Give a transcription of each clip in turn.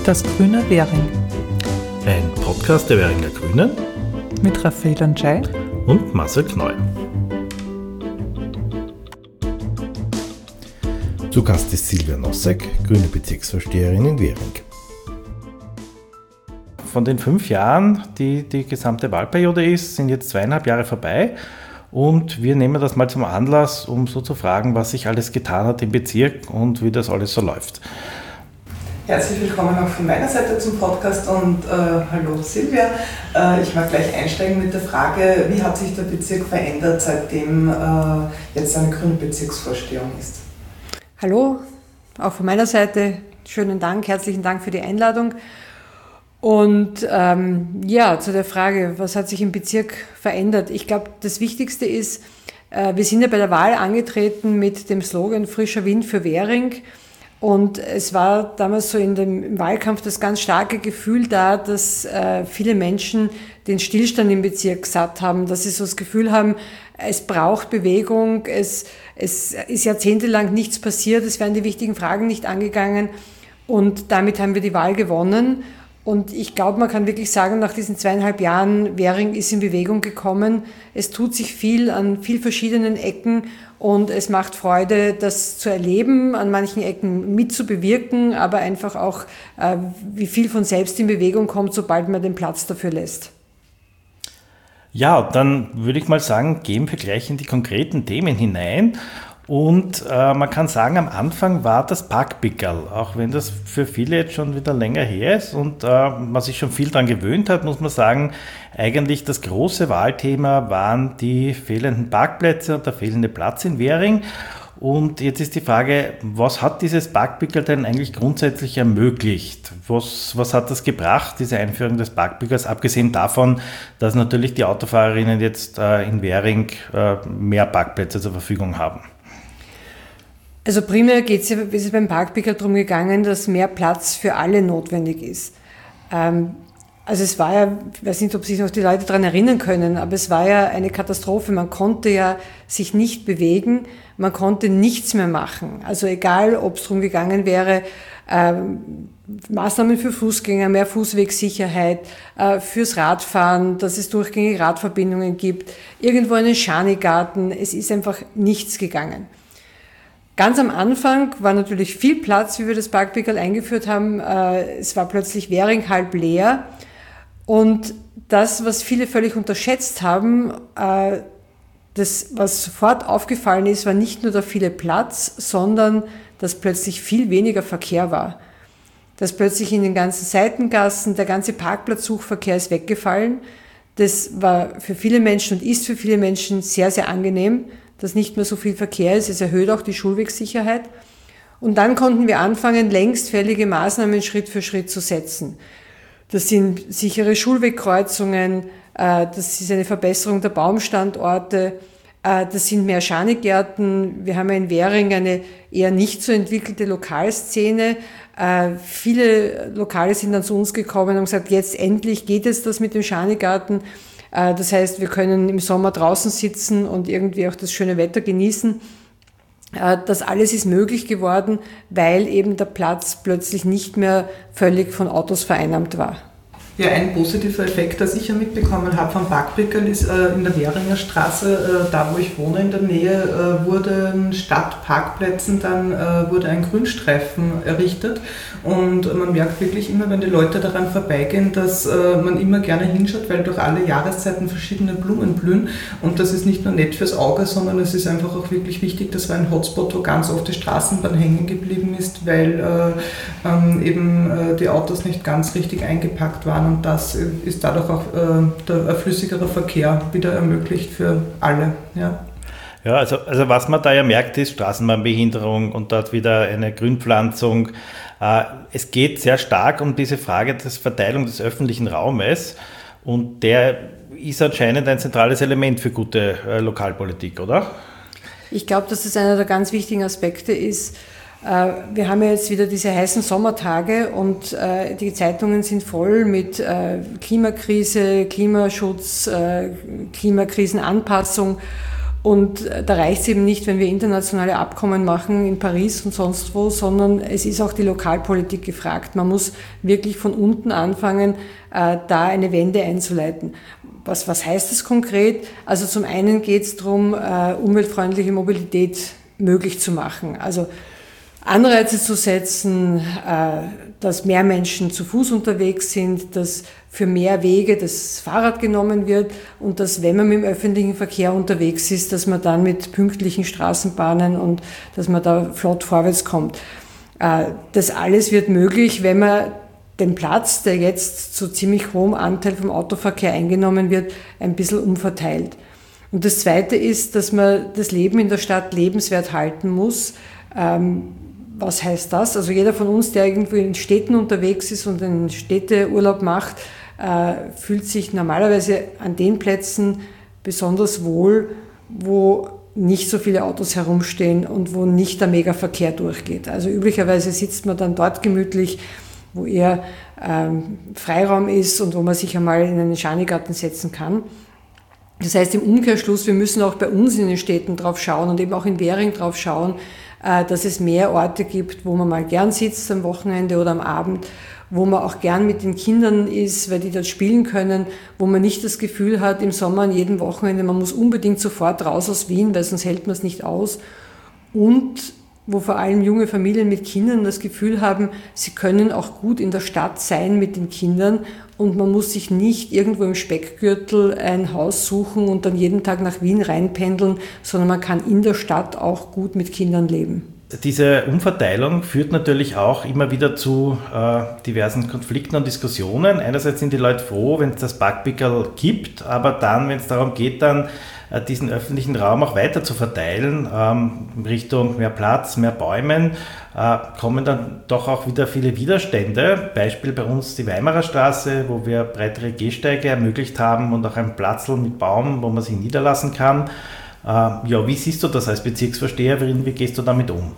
Das grüne Währing. Ein Podcast der Währinger Grünen Mit Raphael Anschei und Marcel Kneu. Zu Gast ist Silvia Nossek, grüne Bezirksvorsteherin in Währing. Von den 5 Jahren, die die gesamte Wahlperiode ist, sind jetzt 2,5 Jahre vorbei. Und wir nehmen das mal zum Anlass, um so zu fragen, was sich alles getan hat im Bezirk und wie das alles so läuft. Herzlich willkommen auch von meiner Seite zum Podcast und hallo Silvia. Ich mag gleich einsteigen mit der Frage, wie hat sich der Bezirk verändert, seitdem jetzt eine grüne Bezirksvorstehung ist? Hallo, auch von meiner Seite schönen Dank, herzlichen Dank für die Einladung. Und zu der Frage, was hat sich im Bezirk verändert? Ich glaube, das Wichtigste ist, wir sind ja bei der Wahl angetreten mit dem Slogan Frischer Wind für Währing. Und es war damals so im Wahlkampf das ganz starke Gefühl da, dass viele Menschen den Stillstand im Bezirk satt haben, dass sie so das Gefühl haben, es braucht Bewegung, es ist jahrzehntelang nichts passiert, es werden die wichtigen Fragen nicht angegangen und damit haben wir die Wahl gewonnen. Und ich glaube, man kann wirklich sagen, nach diesen 2,5 Jahren, Währing ist in Bewegung gekommen. Es tut sich viel an viel verschiedenen Ecken und es macht Freude, das zu erleben, an manchen Ecken mitzubewirken, aber einfach auch, wie viel von selbst in Bewegung kommt, sobald man den Platz dafür lässt. Ja, dann würde ich mal sagen, gehen wir gleich in die konkreten Themen hinein. Und man kann sagen, am Anfang war das Parkpickerl, auch wenn das für viele jetzt schon wieder länger her ist und man sich schon viel daran gewöhnt hat, muss man sagen, eigentlich das große Wahlthema waren die fehlenden Parkplätze und der fehlende Platz in Währing. Und jetzt ist die Frage, was hat dieses Parkpickerl denn eigentlich grundsätzlich ermöglicht? Was hat das gebracht, diese Einführung des Parkpickers, abgesehen davon, dass natürlich die Autofahrerinnen jetzt in Währing mehr Parkplätze zur Verfügung haben? Also primär ist es beim Parkpickerl darum gegangen, dass mehr Platz für alle notwendig ist. Also es war ja, ich weiß nicht, ob sich noch die Leute daran erinnern können, aber es war ja eine Katastrophe. Man konnte ja sich nicht bewegen, man konnte nichts mehr machen. Also egal, ob es darum gegangen wäre, Maßnahmen für Fußgänger, mehr Fußwegsicherheit, fürs Radfahren, dass es durchgängige Radverbindungen gibt, irgendwo einen Schanigarten, es ist einfach nichts gegangen. Ganz am Anfang war natürlich viel Platz, wie wir das Parkpickerl eingeführt haben. Es war plötzlich Währing halb leer. Und das, was viele völlig unterschätzt haben, das, was sofort aufgefallen ist, war nicht nur der viele Platz, sondern dass plötzlich viel weniger Verkehr war. Dass plötzlich in den ganzen Seitengassen der ganze Parkplatzsuchverkehr ist weggefallen. Das war für viele Menschen und ist für viele Menschen sehr, sehr angenehm, dass nicht mehr so viel Verkehr ist. Es erhöht auch die Schulwegsicherheit. Und dann konnten wir anfangen, längst fällige Maßnahmen Schritt für Schritt zu setzen. Das sind sichere Schulwegkreuzungen, das ist eine Verbesserung der Baumstandorte, das sind mehr Schanigärten. Wir haben ja in Währing eine eher nicht so entwickelte Lokalszene. Viele Lokale sind dann zu uns gekommen und haben gesagt, jetzt endlich geht es das mit dem Schanigarten. Das heißt, wir können im Sommer draußen sitzen und irgendwie auch das schöne Wetter genießen. Das alles ist möglich geworden, weil eben der Platz plötzlich nicht mehr völlig von Autos vereinnahmt war. Ja, ein positiver Effekt, das ich ja mitbekommen habe vom Parkpickerl, ist in der Währinger Straße, da wo ich wohne in der Nähe, wurden statt Parkplätzen dann wurde ein Grünstreifen errichtet und man merkt wirklich immer, wenn die Leute daran vorbeigehen, dass man immer gerne hinschaut, weil durch alle Jahreszeiten verschiedene Blumen blühen und das ist nicht nur nett fürs Auge, sondern es ist einfach auch wirklich wichtig, das war ein Hotspot, wo ganz oft die Straßenbahn hängen geblieben ist, weil eben die Autos nicht ganz richtig eingepackt waren. Und das ist dadurch auch der flüssigere Verkehr wieder ermöglicht für alle. Ja, ja also was man da ja merkt, ist Straßenbahnbehinderung und dort wieder eine Grünpflanzung. Es geht sehr stark um diese Frage der Verteilung des öffentlichen Raumes und der ist anscheinend ein zentrales Element für gute Lokalpolitik, oder? Ich glaube, dass das einer der ganz wichtigen Aspekte ist. Wir haben ja jetzt wieder diese heißen Sommertage und die Zeitungen sind voll mit Klimakrise, Klimaschutz, Klimakrisenanpassung Und da reicht es eben nicht, wenn wir internationale Abkommen machen in Paris und sonst wo, sondern es ist auch die Lokalpolitik gefragt. Man muss wirklich von unten anfangen, da eine Wende einzuleiten. Was heißt das konkret? Also zum einen geht es darum, umweltfreundliche Mobilität möglich zu machen. Also Anreize zu setzen, dass mehr Menschen zu Fuß unterwegs sind, dass für mehr Wege das Fahrrad genommen wird und dass, wenn man mit dem öffentlichen Verkehr unterwegs ist, dass man dann mit pünktlichen Straßenbahnen und dass man da flott vorwärts kommt. Das alles wird möglich, wenn man den Platz, der jetzt zu ziemlich hohem Anteil vom Autoverkehr eingenommen wird, ein bisschen umverteilt. Und das Zweite ist, dass man das Leben in der Stadt lebenswert halten muss. Was heißt das? Also jeder von uns, der irgendwo in Städten unterwegs ist und einen Städteurlaub macht, fühlt sich normalerweise an den Plätzen besonders wohl, wo nicht so viele Autos herumstehen und wo nicht der Megaverkehr durchgeht. Also üblicherweise sitzt man dann dort gemütlich, wo eher Freiraum ist und wo man sich einmal in einen Schanigarten setzen kann. Das heißt im Umkehrschluss, wir müssen auch bei uns in den Städten drauf schauen und eben auch in Währing drauf schauen, dass es mehr Orte gibt, wo man mal gern sitzt am Wochenende oder am Abend, wo man auch gern mit den Kindern ist, weil die dort spielen können, wo man nicht das Gefühl hat im Sommer an jedem Wochenende, man muss unbedingt sofort raus aus Wien, weil sonst hält man es nicht aus. Und wo vor allem junge Familien mit Kindern das Gefühl haben, sie können auch gut in der Stadt sein mit den Kindern und man muss sich nicht irgendwo im Speckgürtel ein Haus suchen und dann jeden Tag nach Wien reinpendeln, sondern man kann in der Stadt auch gut mit Kindern leben. Diese Umverteilung führt natürlich auch immer wieder zu diversen Konflikten und Diskussionen. Einerseits sind die Leute froh, wenn es das Parkpickerl gibt, aber dann, wenn es darum geht, dann diesen öffentlichen Raum auch weiter zu verteilen, Richtung mehr Platz, mehr Bäumen, kommen dann doch auch wieder viele Widerstände. Beispiel bei uns die Weimarer Straße, wo wir breitere Gehsteige ermöglicht haben und auch ein Platzl mit Baum, wo man sich niederlassen kann. Ja, wie siehst du das als Bezirksvorsteherin? Wie gehst du damit um?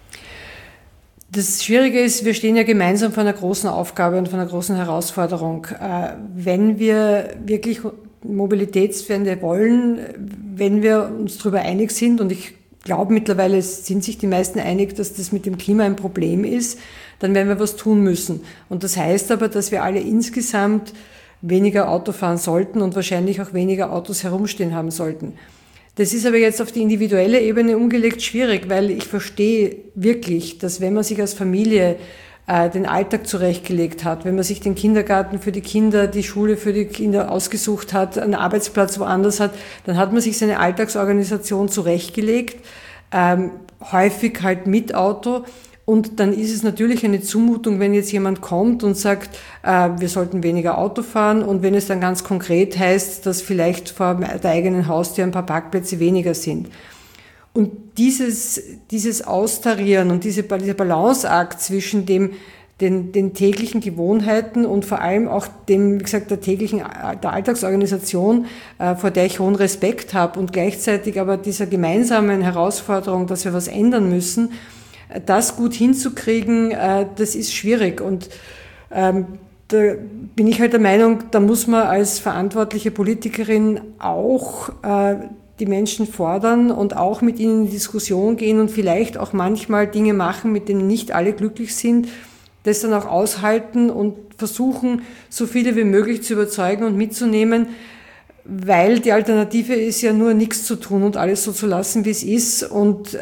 Das Schwierige ist, wir stehen ja gemeinsam vor einer großen Aufgabe und vor einer großen Herausforderung. Wenn wir wirklich Mobilitätswende wollen, wenn wir uns darüber einig sind, und ich glaube mittlerweile sind sich die meisten einig, dass das mit dem Klima ein Problem ist, dann werden wir was tun müssen. Und das heißt aber, dass wir alle insgesamt weniger Auto fahren sollten und wahrscheinlich auch weniger Autos herumstehen haben sollten. Das ist aber jetzt auf die individuelle Ebene umgelegt schwierig, weil ich verstehe wirklich, dass wenn man sich als Familie den Alltag zurechtgelegt hat, wenn man sich den Kindergarten für die Kinder, die Schule für die Kinder ausgesucht hat, einen Arbeitsplatz woanders hat, dann hat man sich seine Alltagsorganisation zurechtgelegt, häufig halt mit Auto. Und dann ist es natürlich eine Zumutung, wenn jetzt jemand kommt und sagt, wir sollten weniger Auto fahren, und wenn es dann ganz konkret heißt, dass vielleicht vor der eigenen Haustür ein paar Parkplätze weniger sind. Und dieses Austarieren und dieser Balanceakt zwischen den täglichen Gewohnheiten und vor allem auch dem, wie gesagt, der Alltagsorganisation, vor der ich hohen Respekt habe, und gleichzeitig aber dieser gemeinsamen Herausforderung, dass wir was ändern müssen, das gut hinzukriegen, das ist schwierig. Und da bin ich halt der Meinung, da muss man als verantwortliche Politikerin auch die Menschen fordern und auch mit ihnen in die Diskussion gehen und vielleicht auch manchmal Dinge machen, mit denen nicht alle glücklich sind, das dann auch aushalten und versuchen, so viele wie möglich zu überzeugen und mitzunehmen, weil die Alternative ist ja nur nichts zu tun und alles so zu lassen, wie es ist. Und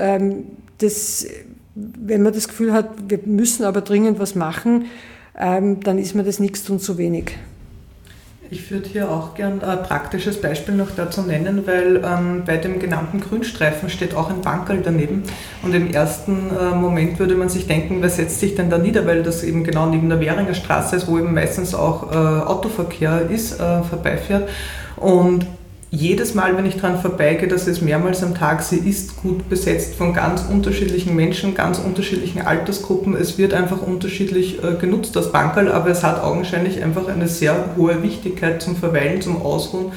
wenn man das Gefühl hat, wir müssen aber dringend was machen, dann ist mir das Nichtstun zu wenig. Ich würde hier auch gern ein praktisches Beispiel noch dazu nennen, weil bei dem genannten Grünstreifen steht auch ein Bankerl daneben, und im ersten Moment würde man sich denken, wer setzt sich denn da nieder, weil das eben genau neben der Währinger Straße ist, wo eben meistens auch Autoverkehr ist, vorbeifährt. Und jedes Mal, wenn ich dran vorbeigehe, das ist mehrmals am Tag, sie ist gut besetzt von ganz unterschiedlichen Menschen, ganz unterschiedlichen Altersgruppen. Es wird einfach unterschiedlich genutzt, das Bankerl, aber es hat augenscheinlich einfach eine sehr hohe Wichtigkeit zum Verweilen, zum Ausruhen.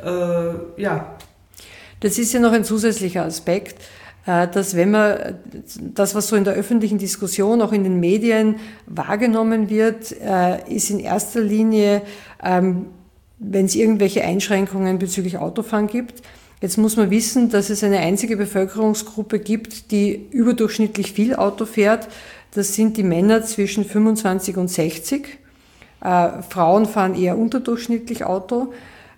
Das ist ja noch ein zusätzlicher Aspekt, dass wenn man das, was so in der öffentlichen Diskussion, auch in den Medien wahrgenommen wird, ist in erster Linie, wenn es irgendwelche Einschränkungen bezüglich Autofahren gibt. Jetzt muss man wissen, dass es eine einzige Bevölkerungsgruppe gibt, die überdurchschnittlich viel Auto fährt. Das sind die Männer zwischen 25 und 60. Frauen fahren eher unterdurchschnittlich Auto.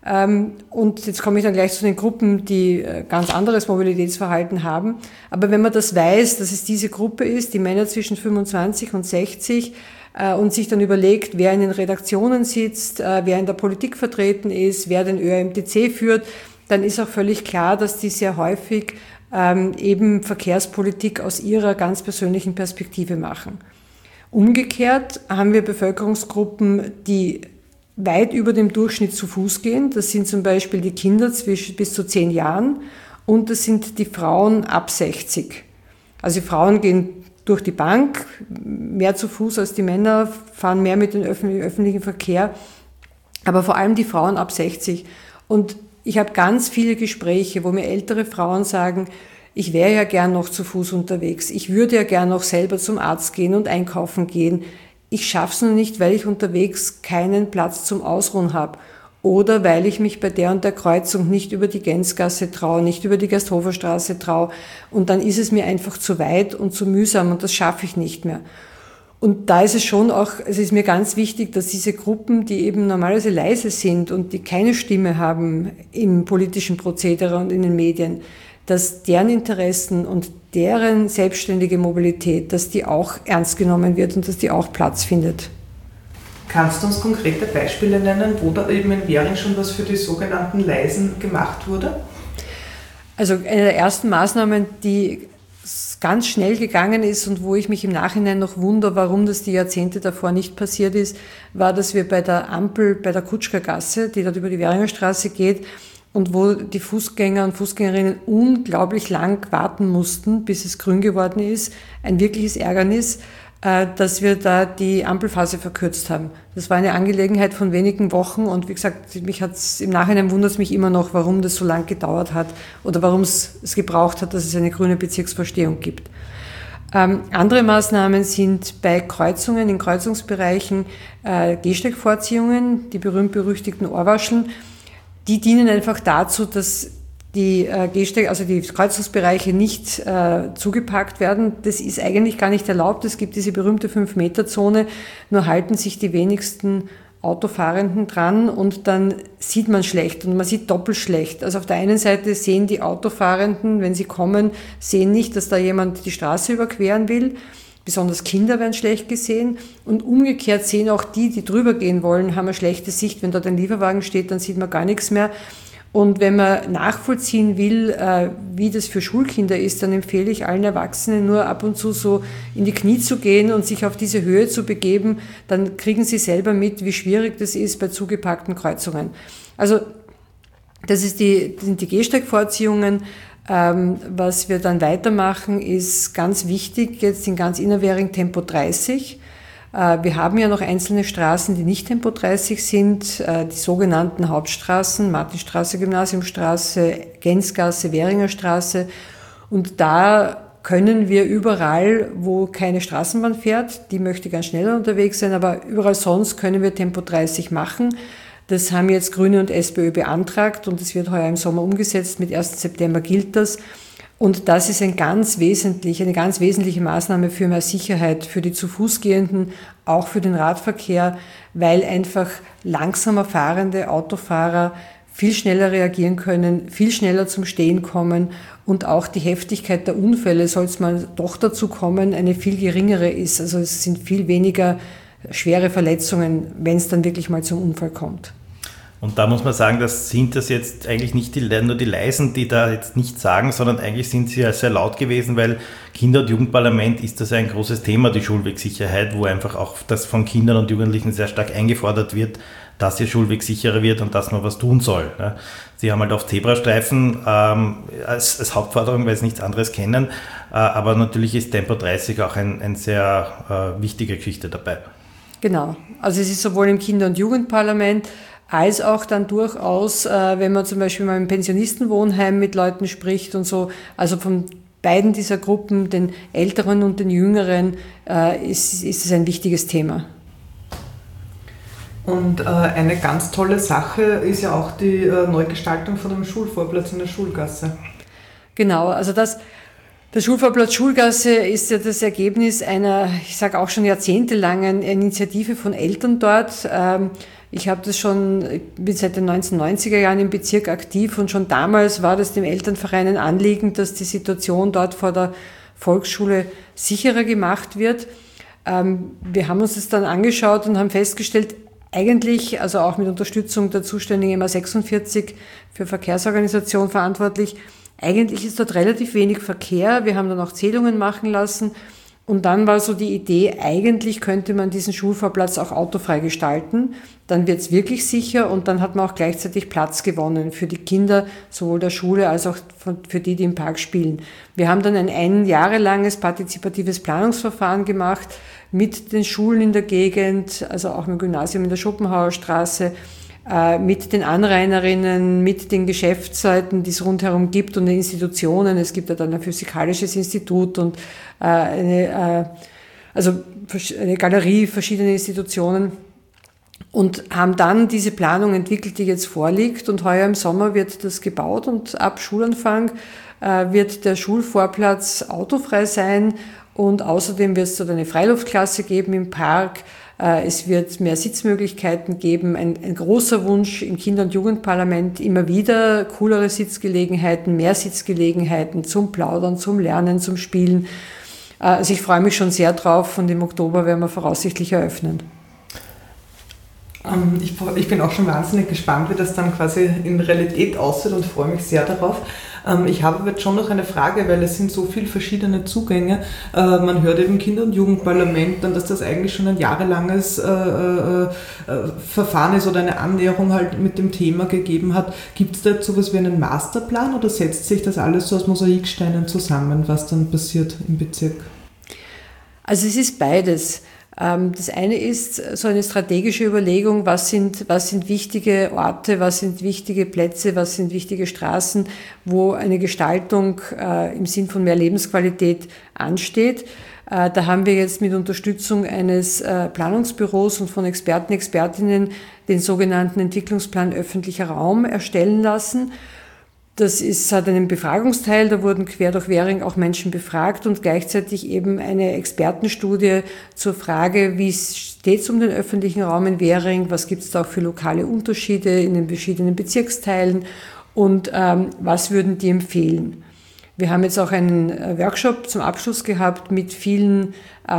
Und jetzt komme ich dann gleich zu den Gruppen, die ganz anderes Mobilitätsverhalten haben. Aber wenn man das weiß, dass es diese Gruppe ist, die Männer zwischen 25 und 60, und sich dann überlegt, wer in den Redaktionen sitzt, wer in der Politik vertreten ist, wer den ÖMTC führt, dann ist auch völlig klar, dass die sehr häufig eben Verkehrspolitik aus ihrer ganz persönlichen Perspektive machen. Umgekehrt haben wir Bevölkerungsgruppen, die weit über dem Durchschnitt zu Fuß gehen. Das sind zum Beispiel die Kinder bis zu 10 Jahren und das sind die Frauen ab 60. Also die Frauen gehen durch die Bank mehr zu Fuß als die Männer, fahren mehr mit dem öffentlichen Verkehr, aber vor allem die Frauen ab 60. Und ich habe ganz viele Gespräche, wo mir ältere Frauen sagen, ich wäre ja gern noch zu Fuß unterwegs, ich würde ja gern noch selber zum Arzt gehen und einkaufen gehen. Ich schaffe es nur nicht, weil ich unterwegs keinen Platz zum Ausruhen habe oder weil ich mich bei der und der Kreuzung nicht über die Gänzgasse traue, nicht über die Gersthoferstraße traue und dann ist es mir einfach zu weit und zu mühsam und das schaffe ich nicht mehr. Und da ist es schon auch, es ist mir ganz wichtig, dass diese Gruppen, die eben normalerweise leise sind und die keine Stimme haben im politischen Prozedere und in den Medien, dass deren Interessen und deren selbstständige Mobilität, dass die auch ernst genommen wird und dass die auch Platz findet. Kannst du uns konkrete Beispiele nennen, wo da eben in Währing schon was für die sogenannten Leisen gemacht wurde? Also eine der ersten Maßnahmen, die ganz schnell gegangen ist und wo ich mich im Nachhinein noch wundere, warum das die Jahrzehnte davor nicht passiert ist, war, dass wir bei der Ampel, bei der Kutschkergasse, die dort über die Währinger Straße geht, und wo die Fußgänger und Fußgängerinnen unglaublich lang warten mussten, bis es grün geworden ist. Ein wirkliches Ärgernis, dass wir da die Ampelphase verkürzt haben. Das war eine Angelegenheit von wenigen Wochen und wie gesagt, im Nachhinein wundert es mich immer noch, warum das so lang gedauert hat oder warum es gebraucht hat, dass es eine grüne Bezirksvorstehung gibt. Andere Maßnahmen sind bei Kreuzungen, in Kreuzungsbereichen, Gehsteigvorziehungen, die berühmt-berüchtigten Ohrwascheln. Die dienen einfach dazu, dass die die Kreuzungsbereiche nicht zugepackt werden. Das ist eigentlich gar nicht erlaubt. Es gibt diese berühmte 5-Meter-Zone, nur halten sich die wenigsten Autofahrenden dran und dann sieht man schlecht und man sieht doppelt schlecht. Also auf der einen Seite sehen die Autofahrenden, wenn sie kommen, sehen nicht, dass da jemand die Straße überqueren will. Besonders Kinder werden schlecht gesehen und umgekehrt sehen auch die drüber gehen wollen, haben eine schlechte Sicht. Wenn dort ein Lieferwagen steht, dann sieht man gar nichts mehr. Und wenn man nachvollziehen will, wie das für Schulkinder ist, dann empfehle ich allen Erwachsenen nur ab und zu so in die Knie zu gehen und sich auf diese Höhe zu begeben. Dann kriegen sie selber mit, wie schwierig das ist bei zugepackten Kreuzungen. Also das sind die Gehsteigvorziehungen. Was wir dann weitermachen, ist ganz wichtig, jetzt in ganz Innerwähring Tempo 30. Wir haben ja noch einzelne Straßen, die nicht Tempo 30 sind, die sogenannten Hauptstraßen, Martinstraße, Gymnasiumstraße, Gänzgasse, Währinger Straße. Und da können wir überall, wo keine Straßenbahn fährt, die möchte ganz schneller unterwegs sein, aber überall sonst können wir Tempo 30 machen. Das haben jetzt Grüne und SPÖ beantragt und es wird heuer im Sommer umgesetzt. Mit 1. September gilt das. Und das ist eine ganz wesentliche Maßnahme für mehr Sicherheit für die zu Fuß Gehenden, auch für den Radverkehr, weil einfach langsamer fahrende Autofahrer viel schneller reagieren können, viel schneller zum Stehen kommen und auch die Heftigkeit der Unfälle, soll es mal doch dazu kommen, eine viel geringere ist. Also es sind viel weniger schwere Verletzungen, wenn es dann wirklich mal zum Unfall kommt. Und da muss man sagen, sind das jetzt eigentlich nicht nur die Leisen, die da jetzt nichts sagen, sondern eigentlich sind sie ja sehr laut gewesen, weil Kinder- und Jugendparlament ist das ein großes Thema, die Schulwegsicherheit, wo einfach auch das von Kindern und Jugendlichen sehr stark eingefordert wird, dass ihr Schulweg sicherer wird und dass man was tun soll. Sie haben halt auf Zebrastreifen als Hauptforderung, weil sie nichts anderes kennen, aber natürlich ist Tempo 30 auch ein sehr wichtige Geschichte dabei. Genau, also es ist sowohl im Kinder- und Jugendparlament als auch dann durchaus, wenn man zum Beispiel mal im Pensionistenwohnheim mit Leuten spricht und so, also von beiden dieser Gruppen, den Älteren und den Jüngeren, ist es ein wichtiges Thema. Und eine ganz tolle Sache ist ja auch die Neugestaltung von einem Schulvorplatz in der Schulgasse. Genau, also der Schulvorplatz Schulgasse ist ja das Ergebnis einer, ich sage auch schon jahrzehntelangen Initiative von Eltern dort. Ich bin seit den 1990er Jahren im Bezirk aktiv und schon damals war das dem Elternverein ein Anliegen, dass die Situation dort vor der Volksschule sicherer gemacht wird. Wir haben uns das dann angeschaut und haben festgestellt, eigentlich, also auch mit Unterstützung der zuständigen MA46 für Verkehrsorganisation verantwortlich, eigentlich ist dort relativ wenig Verkehr. Wir haben dann auch Zählungen machen lassen und dann war so die Idee, eigentlich könnte man diesen Schulvorplatz auch autofrei gestalten. Dann wird es wirklich sicher und dann hat man auch gleichzeitig Platz gewonnen für die Kinder, sowohl der Schule als auch für die im Park spielen. Wir haben dann ein jahrelanges partizipatives Planungsverfahren gemacht mit den Schulen in der Gegend, also auch mit dem Gymnasium in der Schopenhauer Straße, mit den Anrainerinnen, mit den Geschäftsleuten, die es rundherum gibt und den Institutionen. Es gibt ja dann ein physikalisches Institut und eine Galerie, verschiedene Institutionen und haben dann diese Planung entwickelt, die jetzt vorliegt. Und heuer im Sommer wird das gebaut und ab Schulanfang wird der Schulvorplatz autofrei sein und außerdem wird es dort eine Freiluftklasse geben im Park. Es wird mehr Sitzmöglichkeiten geben. Ein großer Wunsch im Kinder- und Jugendparlament, immer wieder coolere Sitzgelegenheiten, mehr Sitzgelegenheiten zum Plaudern, zum Lernen, zum Spielen. Also ich freue mich schon sehr drauf und im Oktober werden wir voraussichtlich eröffnen. Ich bin auch schon wahnsinnig gespannt, wie das dann quasi in Realität aussieht und freue mich sehr darauf. Ich habe jetzt schon noch eine Frage, weil es sind so viele verschiedene Zugänge. Man hört eben Kinder- und Jugendparlament, dann, dass das eigentlich schon ein jahrelanges Verfahren ist oder eine Annäherung halt mit dem Thema gegeben hat. Gibt es da jetzt sowas wie einen Masterplan oder setzt sich das alles so aus Mosaiksteinen zusammen, was dann passiert im Bezirk? Also es ist beides. Das eine ist so eine strategische Überlegung, was sind wichtige Orte, was sind wichtige Plätze, was sind wichtige Straßen, wo eine Gestaltung im Sinn von mehr Lebensqualität ansteht. Da haben wir jetzt mit Unterstützung eines Planungsbüros und von Experten, Expertinnen den sogenannten Entwicklungsplan öffentlicher Raum erstellen lassen. Hat einen Befragungsteil, da wurden quer durch Währing auch Menschen befragt und gleichzeitig eben eine Expertenstudie zur Frage, wie steht es um den öffentlichen Raum in Währing, was gibt es da auch für lokale Unterschiede in den verschiedenen Bezirksteilen und was würden die empfehlen. Wir haben jetzt auch einen Workshop zum Abschluss gehabt mit vielen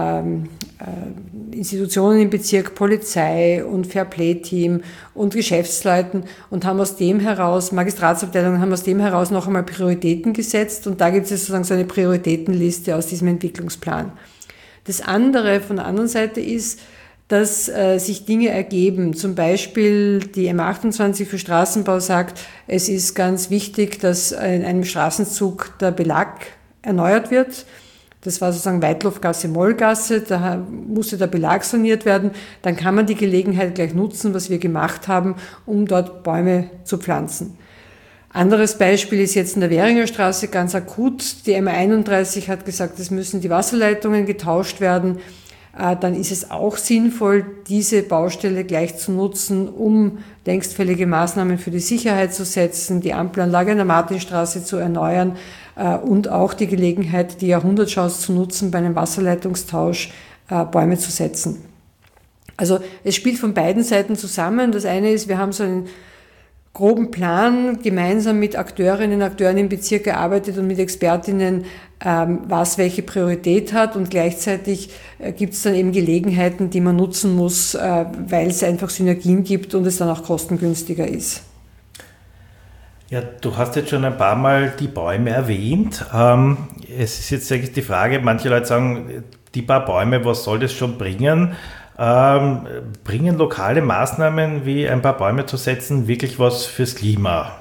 Institutionen im Bezirk, Polizei und Fairplay-Team und Geschäftsleuten und haben aus dem heraus, Magistratsabteilungen haben aus dem heraus noch einmal Prioritäten gesetzt und da gibt es sozusagen so eine Prioritätenliste aus diesem Entwicklungsplan. Das andere von der anderen Seite ist, dass sich Dinge ergeben. Zum Beispiel die M28 für Straßenbau sagt, es ist ganz wichtig, dass in einem Straßenzug der Belag erneuert wird. Das war sozusagen Weitlofgasse, Mollgasse, da musste der Belag saniert werden. Dann kann man die Gelegenheit gleich nutzen, was wir gemacht haben, um dort Bäume zu pflanzen. Anderes Beispiel ist jetzt in der Währinger Straße ganz akut. Die M31 hat gesagt, es müssen die Wasserleitungen getauscht werden. Dann ist es auch sinnvoll, diese Baustelle gleich zu nutzen, um längstfällige Maßnahmen für die Sicherheit zu setzen, die Ampelanlage in der Martinstraße zu erneuern und auch die Gelegenheit, die Jahrhundertchance zu nutzen, bei einem Wasserleitungstausch Bäume zu setzen. Also es spielt von beiden Seiten zusammen. Das eine ist, wir haben so einen groben Plan gemeinsam mit Akteurinnen und Akteuren im Bezirk gearbeitet und mit Expertinnen, was welche Priorität hat und gleichzeitig gibt es dann eben Gelegenheiten, die man nutzen muss, weil es einfach Synergien gibt und es dann auch kostengünstiger ist. Ja, du hast jetzt schon ein paar Mal die Bäume erwähnt. Es ist jetzt eigentlich die Frage, manche Leute sagen, die paar Bäume, was soll das schon bringen? Bringen lokale Maßnahmen wie ein paar Bäume zu setzen wirklich was fürs Klima?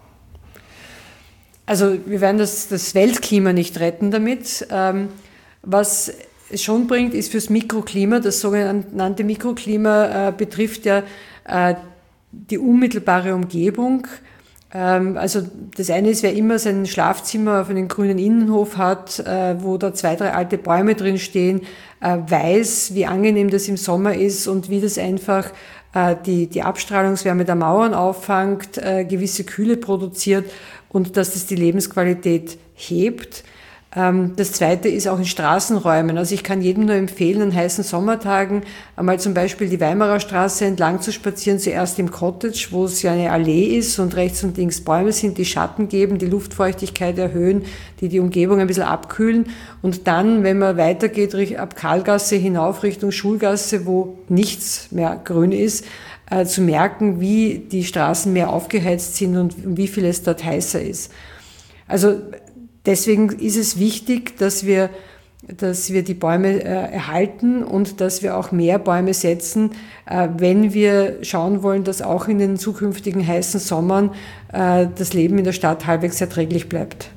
Also wir werden das Weltklima nicht retten damit. Was es schon bringt, ist fürs Mikroklima. Das sogenannte Mikroklima betrifft ja die unmittelbare Umgebung. Also das eine ist, wer immer sein Schlafzimmer auf einem grünen Innenhof hat, wo da 2, 3 alte Bäume drin stehen, weiß, wie angenehm das im Sommer ist und wie das einfach die Abstrahlungswärme der Mauern auffangt, gewisse Kühle produziert und dass das die Lebensqualität hebt. Das zweite ist auch in Straßenräumen. Also ich kann jedem nur empfehlen, an heißen Sommertagen einmal zum Beispiel die Weimarer Straße entlang zu spazieren, zuerst im Cottage, wo es ja eine Allee ist und rechts und links Bäume sind, die Schatten geben, die Luftfeuchtigkeit erhöhen, die Umgebung ein bisschen abkühlen. Und dann, wenn man weitergeht, ab Karlgasse hinauf Richtung Schulgasse, wo nichts mehr grün ist, zu merken, wie die Straßen mehr aufgeheizt sind und wie viel es dort heißer ist. Also deswegen ist es wichtig, dass wir die Bäume erhalten und dass wir auch mehr Bäume setzen, wenn wir schauen wollen, dass auch in den zukünftigen heißen Sommern das Leben in der Stadt halbwegs erträglich bleibt.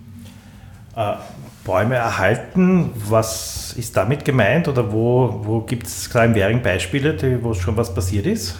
Bäume erhalten, was ist damit gemeint oder wo gibt es klar in Währing Beispiele, wo schon was passiert ist?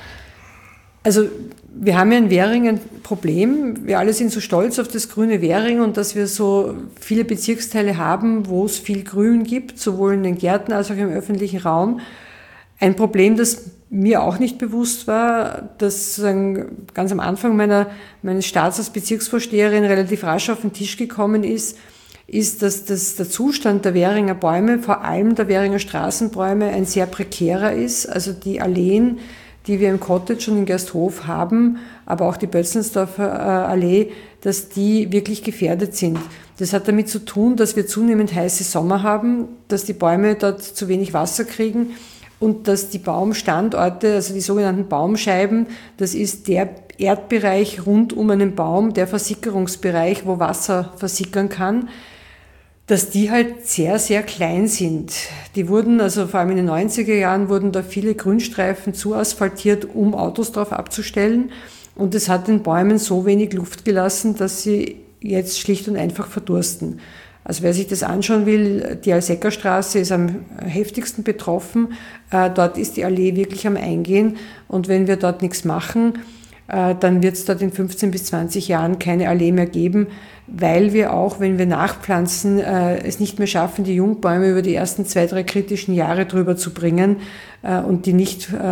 Also wir haben ja in Währing ein Problem. Wir alle sind so stolz auf das grüne Währing und dass wir so viele Bezirksteile haben, wo es viel Grün gibt, sowohl in den Gärten als auch im öffentlichen Raum. Ein Problem, das mir auch nicht bewusst war, das ganz am Anfang meines Starts als Bezirksvorsteherin relativ rasch auf den Tisch gekommen ist, dass der Zustand der Währinger Bäume, vor allem der Währinger Straßenbäume, ein sehr prekärer ist. Also die Alleen, die wir im Cottage und in Gersthof haben, aber auch die Bötzensdorfer Allee, dass die wirklich gefährdet sind. Das hat damit zu tun, dass wir zunehmend heiße Sommer haben, dass die Bäume dort zu wenig Wasser kriegen und dass die Baumstandorte, also die sogenannten Baumscheiben, das ist der Erdbereich rund um einen Baum, der Versickerungsbereich, wo Wasser versickern kann, dass die halt sehr, sehr klein sind. Die wurden, also vor allem in den 90er Jahren, wurden da viele Grünstreifen zuasphaltiert, um Autos drauf abzustellen. Und es hat den Bäumen so wenig Luft gelassen, dass sie jetzt schlicht und einfach verdursten. Also wer sich das anschauen will, die Alseckerstraße ist am heftigsten betroffen. Dort ist die Allee wirklich am Eingehen. Und wenn wir dort nichts machen, dann wird es dort in 15 bis 20 Jahren keine Allee mehr geben, weil wir auch, wenn wir nachpflanzen, es nicht mehr schaffen, die Jungbäume über die ersten 2, 3 kritischen Jahre drüber zu bringen und die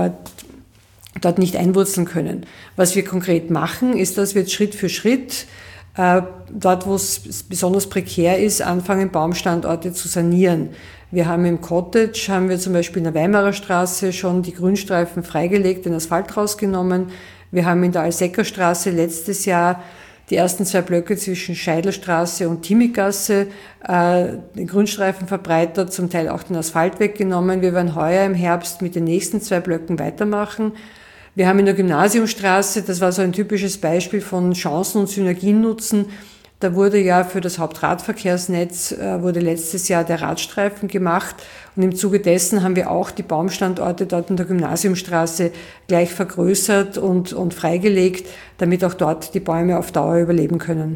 dort nicht einwurzeln können. Was wir konkret machen, ist, dass wir jetzt Schritt für Schritt dort, wo es besonders prekär ist, anfangen, Baumstandorte zu sanieren. Wir haben im Cottage, zum Beispiel in der Weimarer Straße schon die Grünstreifen freigelegt, den Asphalt rausgenommen. Wir haben in der Alseckerstraße letztes Jahr die ersten 2 Blöcke zwischen Scheidlerstraße und Timiggasse, den Grünstreifen verbreitert, zum Teil auch den Asphalt weggenommen. Wir werden heuer im Herbst mit den nächsten 2 Blöcken weitermachen. Wir haben in der Gymnasiumstraße, das war so ein typisches Beispiel von Chancen und Synergien nutzen. Da wurde ja für das Hauptradverkehrsnetz wurde letztes Jahr der Radstreifen gemacht und im Zuge dessen haben wir auch die Baumstandorte dort in der Gymnasiumstraße gleich vergrößert und freigelegt, damit auch dort die Bäume auf Dauer überleben können.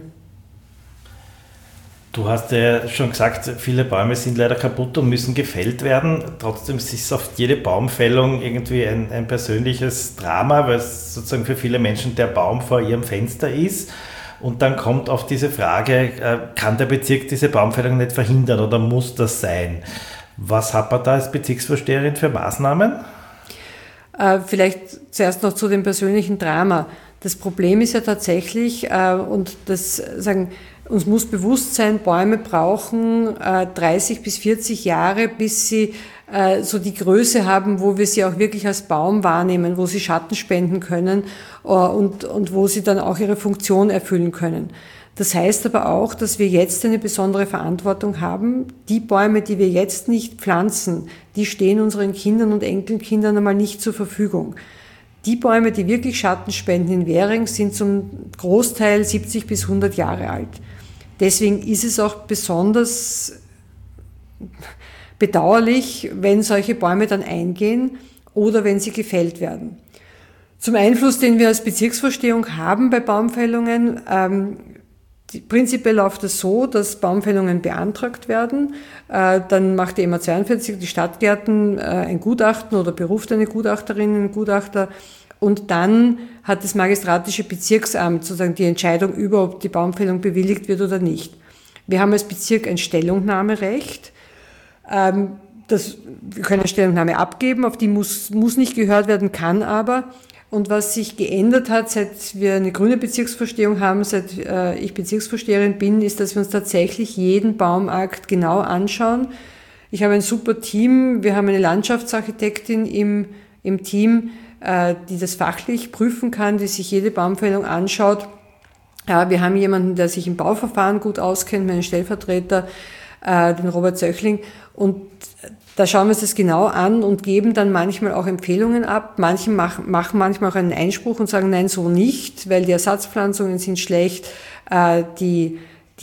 Du hast ja schon gesagt, viele Bäume sind leider kaputt und müssen gefällt werden. Trotzdem ist oft jede Baumfällung irgendwie ein persönliches Drama, weil es sozusagen für viele Menschen der Baum vor ihrem Fenster ist. Und dann kommt auf diese Frage, kann der Bezirk diese Baumfällung nicht verhindern oder muss das sein? Was hat man da als Bezirksvorsteherin für Maßnahmen? Vielleicht zuerst noch zu dem persönlichen Drama. Das Problem ist ja tatsächlich, und das uns muss bewusst sein, Bäume brauchen 30 bis 40 Jahre, bis sie so die Größe haben, wo wir sie auch wirklich als Baum wahrnehmen, wo sie Schatten spenden können und wo sie dann auch ihre Funktion erfüllen können. Das heißt aber auch, dass wir jetzt eine besondere Verantwortung haben. Die Bäume, die wir jetzt nicht pflanzen, die stehen unseren Kindern und Enkelkindern einmal nicht zur Verfügung. Die Bäume, die wirklich Schatten spenden in Währing, sind zum Großteil 70 bis 100 Jahre alt. Deswegen ist es auch besonders bedauerlich, wenn solche Bäume dann eingehen oder wenn sie gefällt werden. Zum Einfluss, den wir als Bezirksvorstehung haben bei Baumfällungen, prinzipiell läuft es so, dass Baumfällungen beantragt werden. Dann macht die EMA 42, die Stadtgärten, ein Gutachten oder beruft eine Gutachterin, einen Gutachter und dann hat das magistratische Bezirksamt sozusagen die Entscheidung über, ob die Baumfällung bewilligt wird oder nicht. Wir haben als Bezirk ein Stellungnahmerecht. Wir können eine Stellungnahme abgeben, auf die muss nicht gehört werden, kann aber. Und was sich geändert hat, seit wir eine grüne Bezirksvorstehung haben, seit ich Bezirksvorsteherin bin, ist, dass wir uns tatsächlich jeden Baumakt genau anschauen. Ich habe ein super Team. Wir haben eine Landschaftsarchitektin im Team, die das fachlich prüfen kann, die sich jede Baumfällung anschaut. Wir haben jemanden, der sich im Bauverfahren gut auskennt, meinen Stellvertreter, den Robert Zöchling. Und da schauen wir uns das genau an und geben dann manchmal auch Empfehlungen ab. Manche machen manchmal auch einen Einspruch und sagen, nein, so nicht, weil die Ersatzpflanzungen sind schlecht, die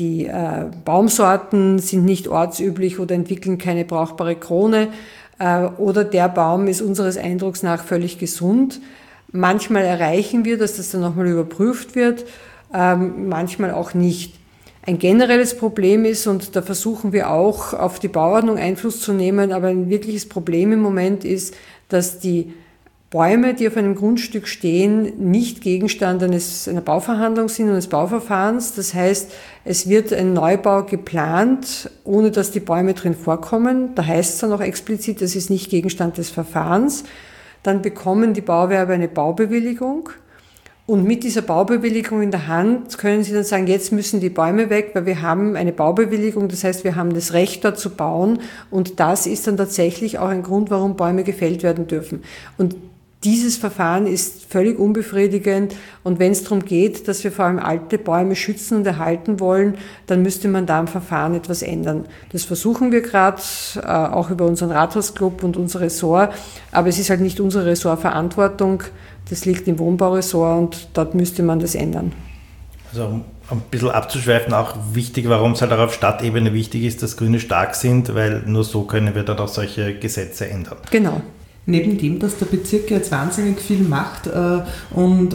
Baumsorten sind nicht ortsüblich oder entwickeln keine brauchbare Krone, oder der Baum ist unseres Eindrucks nach völlig gesund. Manchmal erreichen wir, dass das dann nochmal überprüft wird, manchmal auch nicht. Ein generelles Problem ist, und da versuchen wir auch auf die Bauordnung Einfluss zu nehmen, aber ein wirkliches Problem im Moment ist, dass die Bäume, die auf einem Grundstück stehen, nicht Gegenstand einer Bauverhandlung sind und eines Bauverfahrens. Das heißt, es wird ein Neubau geplant, ohne dass die Bäume drin vorkommen. Da heißt es dann auch explizit, das ist nicht Gegenstand des Verfahrens. Dann bekommen die Bauwerber eine Baubewilligung. Und mit dieser Baubewilligung in der Hand können Sie dann sagen, jetzt müssen die Bäume weg, weil wir haben eine Baubewilligung, das heißt, wir haben das Recht dort zu bauen und das ist dann tatsächlich auch ein Grund, warum Bäume gefällt werden dürfen. Und dieses Verfahren ist völlig unbefriedigend und wenn es darum geht, dass wir vor allem alte Bäume schützen und erhalten wollen, dann müsste man da am Verfahren etwas ändern. Das versuchen wir gerade, auch über unseren Rathausclub und unser Ressort, aber es ist halt nicht unsere Ressortverantwortung. Das liegt im Wohnbauressort und dort müsste man das ändern. Also um ein bisschen abzuschweifen, auch wichtig, warum es halt auch auf Stadtebene wichtig ist, dass Grüne stark sind, weil nur so können wir dann auch solche Gesetze ändern. Genau. Neben dem, dass der Bezirk jetzt wahnsinnig viel macht und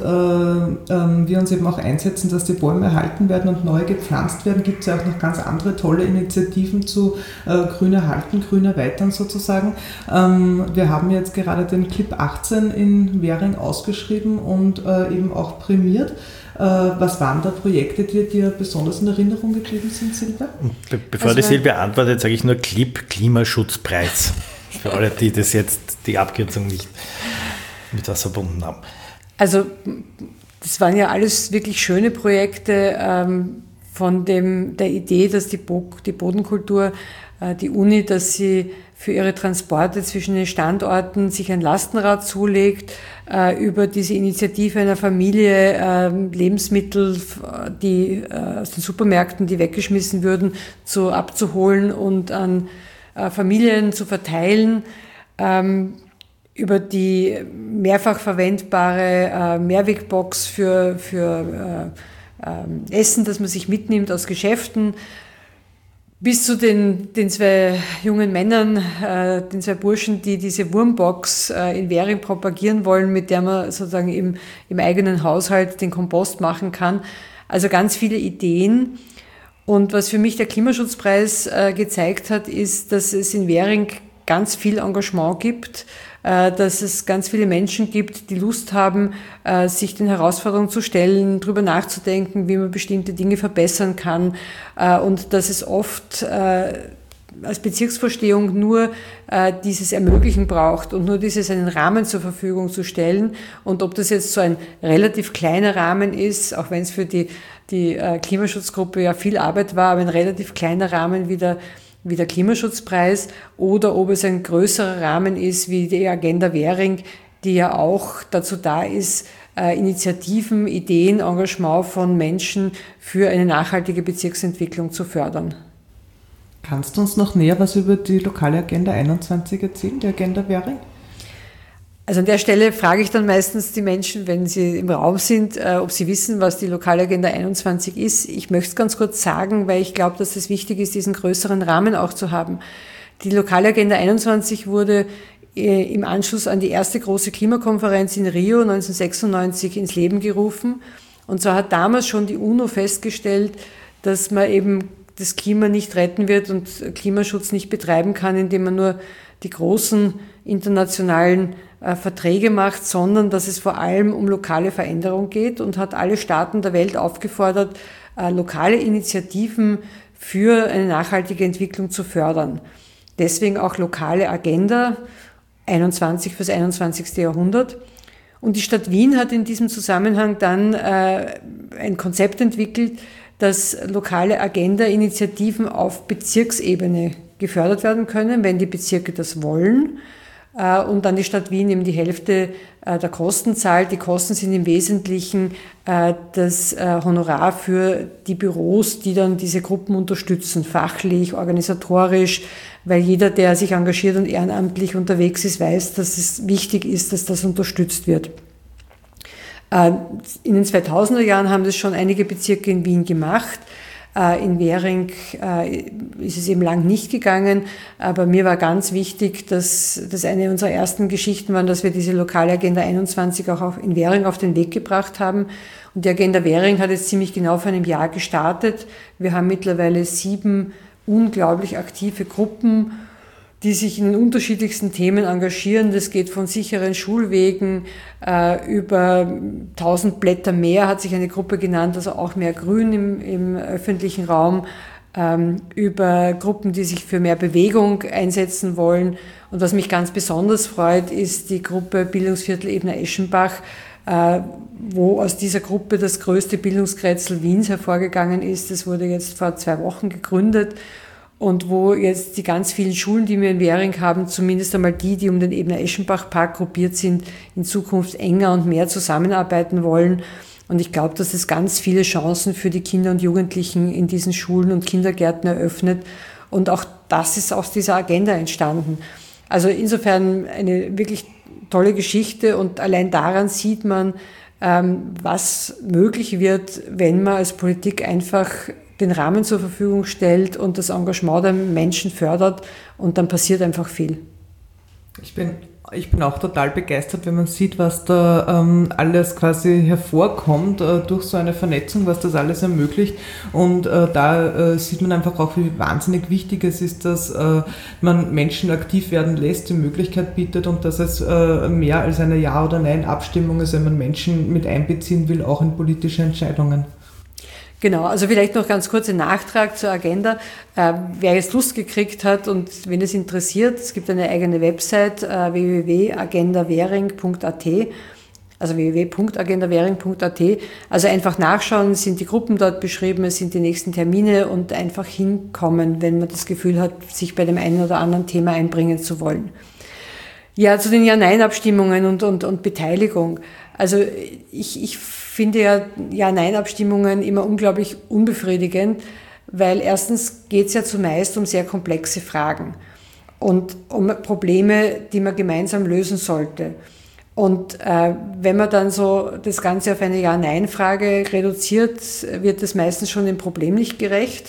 wir uns eben auch einsetzen, dass die Bäume erhalten werden und neu gepflanzt werden, gibt es ja auch noch ganz andere tolle Initiativen zu Grün erhalten, Grün erweitern sozusagen. Wir haben jetzt gerade den Clip 18 in Währing ausgeschrieben und eben auch prämiert. Was waren da Projekte, die dir besonders in Erinnerung geblieben sind, Silvia? Bevor die Silvia antwortet, sage ich nur Clip Klimaschutzpreis. Für alle, die das jetzt, die Abkürzung nicht mit was verbunden haben. Also das waren ja alles wirklich schöne Projekte von der Idee, dass die Bodenkultur, die Uni, dass sie für ihre Transporte zwischen den Standorten sich ein Lastenrad zulegt, über diese Initiative einer Familie Lebensmittel, die aus den Supermärkten, die weggeschmissen würden, abzuholen und an Familien zu verteilen, über die mehrfach verwendbare Mehrwegbox für Essen, das man sich mitnimmt aus Geschäften, bis zu den zwei jungen Männern, den zwei Burschen, die diese Wurmbox in Währing propagieren wollen, mit der man sozusagen im eigenen Haushalt den Kompost machen kann. Also ganz viele Ideen. Und was für mich der Klimaschutzpreis gezeigt hat, ist, dass es in Währing ganz viel Engagement gibt, dass es ganz viele Menschen gibt, die Lust haben, sich den Herausforderungen zu stellen, darüber nachzudenken, wie man bestimmte Dinge verbessern kann und dass es oft als Bezirksvorstehung nur dieses Ermöglichen braucht und nur dieses einen Rahmen zur Verfügung zu stellen. Und ob das jetzt so ein relativ kleiner Rahmen ist, auch wenn es für die Klimaschutzgruppe ja viel Arbeit war, aber ein relativ kleiner Rahmen wie der Klimaschutzpreis, oder ob es ein größerer Rahmen ist wie die Agenda Währing, die ja auch dazu da ist, Initiativen, Ideen, Engagement von Menschen für eine nachhaltige Bezirksentwicklung zu fördern. Kannst du uns noch näher was über die lokale Agenda 21 erzählen, die Agenda Währing? Also an der Stelle frage ich dann meistens die Menschen, wenn sie im Raum sind, ob sie wissen, was die Lokalagenda 21 ist. Ich möchte es ganz kurz sagen, weil ich glaube, dass es wichtig ist, diesen größeren Rahmen auch zu haben. Die Lokalagenda 21 wurde im Anschluss an die erste große Klimakonferenz in Rio 1996 ins Leben gerufen. Und so hat damals schon die UNO festgestellt, dass man eben das Klima nicht retten wird und Klimaschutz nicht betreiben kann, indem man nur die großen internationalen Verträge macht, sondern dass es vor allem um lokale Veränderung geht und hat alle Staaten der Welt aufgefordert, lokale Initiativen für eine nachhaltige Entwicklung zu fördern. Deswegen auch lokale Agenda 21 fürs 21. Jahrhundert. Und die Stadt Wien hat in diesem Zusammenhang dann ein Konzept entwickelt, dass lokale Agenda-Initiativen auf Bezirksebene gefördert werden können, wenn die Bezirke das wollen. Und dann die Stadt Wien eben die Hälfte der Kosten zahlt. Die Kosten sind im Wesentlichen das Honorar für die Büros, die dann diese Gruppen unterstützen, fachlich, organisatorisch, weil jeder, der sich engagiert und ehrenamtlich unterwegs ist, weiß, dass es wichtig ist, dass das unterstützt wird. In den 2000er Jahren haben das schon einige Bezirke in Wien gemacht. In Währing ist es eben lang nicht gegangen, aber mir war ganz wichtig, dass das eine unserer ersten Geschichten war, dass wir diese lokale Agenda 21 auch in Währing auf den Weg gebracht haben. Und die Agenda Währing hat jetzt ziemlich genau vor einem Jahr gestartet. Wir haben mittlerweile 7 unglaublich aktive Gruppen, die sich in unterschiedlichsten Themen engagieren. Das geht von sicheren Schulwegen über 1000 Blätter mehr, hat sich eine Gruppe genannt, also auch mehr Grün im öffentlichen Raum, über Gruppen, die sich für mehr Bewegung einsetzen wollen. Und was mich ganz besonders freut, ist die Gruppe Bildungsviertel Ebner-Eschenbach, wo aus dieser Gruppe das größte Bildungskretzel Wiens hervorgegangen ist. Das wurde jetzt vor 2 Wochen gegründet. Und wo jetzt die ganz vielen Schulen, die wir in Währing haben, zumindest einmal die um den Ebner-Eschenbach-Park gruppiert sind, in Zukunft enger und mehr zusammenarbeiten wollen. Und ich glaube, dass es ganz viele Chancen für die Kinder und Jugendlichen in diesen Schulen und Kindergärten eröffnet. Und auch das ist aus dieser Agenda entstanden. Also insofern eine wirklich tolle Geschichte und allein daran sieht man, was möglich wird, wenn man als Politik einfach den Rahmen zur Verfügung stellt und das Engagement der Menschen fördert und dann passiert einfach viel. Ich bin auch total begeistert, wenn man sieht, was da alles quasi hervorkommt durch so eine Vernetzung, was das alles ermöglicht. Und da sieht man einfach auch, wie wahnsinnig wichtig es ist, dass man Menschen aktiv werden lässt, die Möglichkeit bietet und dass es mehr als eine Ja- oder Nein-Abstimmung ist, wenn man Menschen mit einbeziehen will, auch in politische Entscheidungen. Genau, also vielleicht noch ganz kurz ein Nachtrag zur Agenda. Wer jetzt Lust gekriegt hat und wenn es interessiert, es gibt eine eigene Website www.agendawähring.at, also www.agendawähring.at. Also einfach nachschauen, sind die Gruppen dort beschrieben, es sind die nächsten Termine und einfach hinkommen, wenn man das Gefühl hat, sich bei dem einen oder anderen Thema einbringen zu wollen. Ja, zu den Ja-Nein-Abstimmungen und Beteiligung. Also ich finde Ja-Nein-Abstimmungen immer unglaublich unbefriedigend, weil erstens geht es ja zumeist um sehr komplexe Fragen und um Probleme, die man gemeinsam lösen sollte. Und wenn man dann so das Ganze auf eine Ja-Nein-Frage reduziert, wird das meistens schon dem Problem nicht gerecht.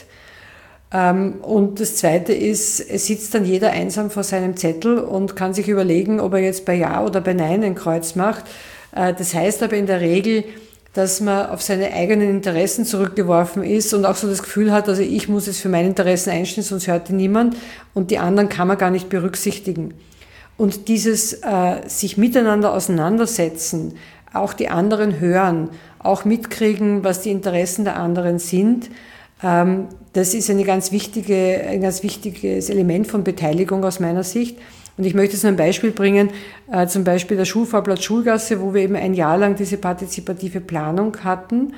Und das Zweite ist, es sitzt dann jeder einsam vor seinem Zettel und kann sich überlegen, ob er jetzt bei Ja oder bei Nein ein Kreuz macht. Das heißt aber in der Regel, dass man auf seine eigenen Interessen zurückgeworfen ist und auch so das Gefühl hat, also ich muss jetzt für meine Interessen einstehen, sonst hört die niemand und die anderen kann man gar nicht berücksichtigen. Und dieses sich miteinander auseinandersetzen, auch die anderen hören, auch mitkriegen, was die Interessen der anderen sind, das ist ein ganz wichtiges Element von Beteiligung aus meiner Sicht. Und ich möchte jetzt noch ein Beispiel bringen, zum Beispiel der Schulfahrplatz Schulgasse, wo wir eben ein Jahr lang diese partizipative Planung hatten.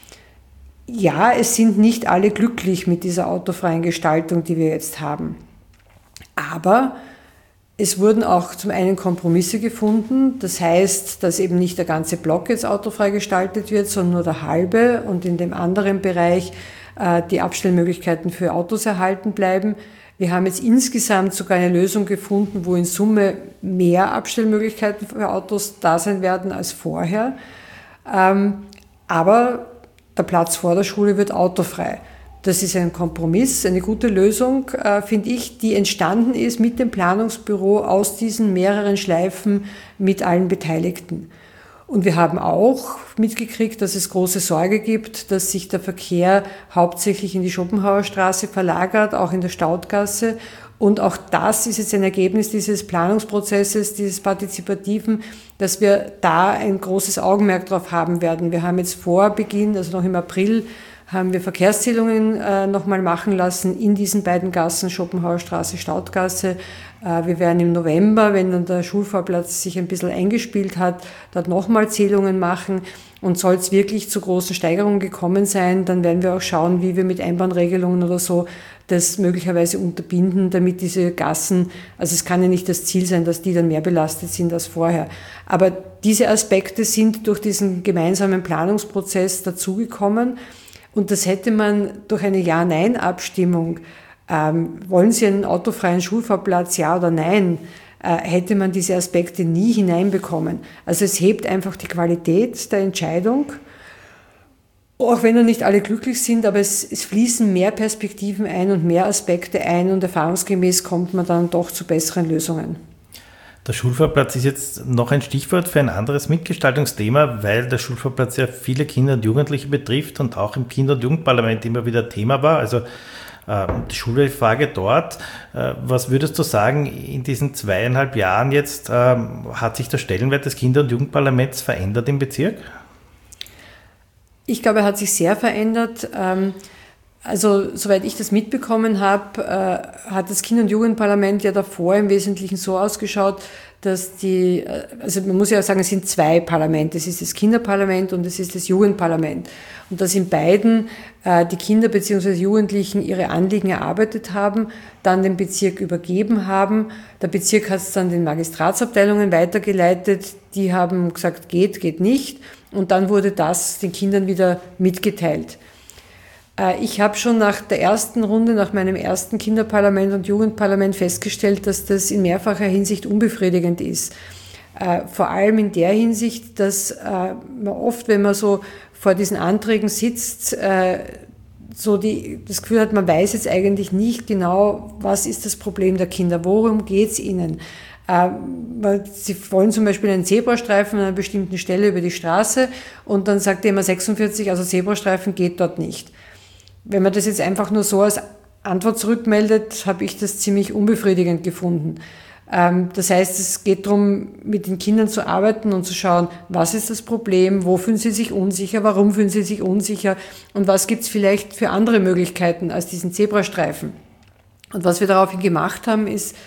Ja, es sind nicht alle glücklich mit dieser autofreien Gestaltung, die wir jetzt haben. Aber es wurden auch zum einen Kompromisse gefunden. Das heißt, dass eben nicht der ganze Block jetzt autofrei gestaltet wird, sondern nur der halbe und in dem anderen Bereich die Abstellmöglichkeiten für Autos erhalten bleiben. Wir haben jetzt insgesamt sogar eine Lösung gefunden, wo in Summe mehr Abstellmöglichkeiten für Autos da sein werden als vorher. Aber der Platz vor der Schule wird autofrei. Das ist ein Kompromiss, eine gute Lösung, finde ich, die entstanden ist mit dem Planungsbüro aus diesen mehreren Schleifen mit allen Beteiligten. Und wir haben auch mitgekriegt, dass es große Sorge gibt, dass sich der Verkehr hauptsächlich in die Schopenhauerstraße verlagert, auch in der Staudgasse. Und auch das ist jetzt ein Ergebnis dieses Planungsprozesses, dieses Partizipativen, dass wir da ein großes Augenmerk drauf haben werden. Wir haben jetzt vor Beginn, also noch im April, haben wir Verkehrszählungen nochmal machen lassen in diesen beiden Gassen, Schopenhauerstraße, Staudgasse. Wir werden im November, wenn dann der Schulvorplatz sich ein bisschen eingespielt hat, dort nochmal Zählungen machen. Und soll es wirklich zu großen Steigerungen gekommen sein, dann werden wir auch schauen, wie wir mit Einbahnregelungen oder so das möglicherweise unterbinden, damit diese Gassen, also es kann ja nicht das Ziel sein, dass die dann mehr belastet sind als vorher. Aber diese Aspekte sind durch diesen gemeinsamen Planungsprozess dazugekommen. Und das hätte man durch eine Ja-Nein-Abstimmung, wollen Sie einen autofreien Schulfahrplatz, ja oder nein, hätte man diese Aspekte nie hineinbekommen. Also es hebt einfach die Qualität der Entscheidung, auch wenn nicht alle glücklich sind, aber es fließen mehr Perspektiven ein und mehr Aspekte ein und erfahrungsgemäß kommt man dann doch zu besseren Lösungen. Der Schulfahrplatz ist jetzt noch ein Stichwort für ein anderes Mitgestaltungsthema, weil der Schulfahrplatz ja viele Kinder und Jugendliche betrifft und auch im Kinder- und Jugendparlament immer wieder Thema war. Also die Schulfrage dort. Was würdest du sagen, in diesen 2,5 Jahren jetzt hat sich der Stellenwert des Kinder- und Jugendparlaments verändert im Bezirk? Ich glaube, er hat sich sehr verändert. Also, soweit ich das mitbekommen habe, hat das Kinder- und Jugendparlament ja davor im Wesentlichen so ausgeschaut, dass also man muss ja sagen, es sind 2 Parlamente. Es ist das Kinderparlament und es ist das Jugendparlament. Und dass in beiden die Kinder bzw. Jugendlichen ihre Anliegen erarbeitet haben, dann den Bezirk übergeben haben. Der Bezirk hat es dann den Magistratsabteilungen weitergeleitet. Die haben gesagt, geht nicht. Und dann wurde das den Kindern wieder mitgeteilt. Ich habe schon nach der ersten Runde, nach meinem ersten Kinderparlament und Jugendparlament festgestellt, dass das in mehrfacher Hinsicht unbefriedigend ist. Vor allem in der Hinsicht, dass man oft, wenn man so vor diesen Anträgen sitzt, das Gefühl hat, man weiß jetzt eigentlich nicht genau, was ist das Problem der Kinder, worum geht's ihnen. Sie wollen zum Beispiel einen Zebrastreifen an einer bestimmten Stelle über die Straße und dann sagt jemand 46, also Zebrastreifen geht dort nicht. Wenn man das jetzt einfach nur so als Antwort zurückmeldet, habe ich das ziemlich unbefriedigend gefunden. Das heißt, es geht darum, mit den Kindern zu arbeiten und zu schauen, was ist das Problem, wo fühlen sie sich unsicher, warum fühlen sie sich unsicher und was gibt es vielleicht für andere Möglichkeiten als diesen Zebrastreifen. Und was wir daraufhin gemacht haben, ist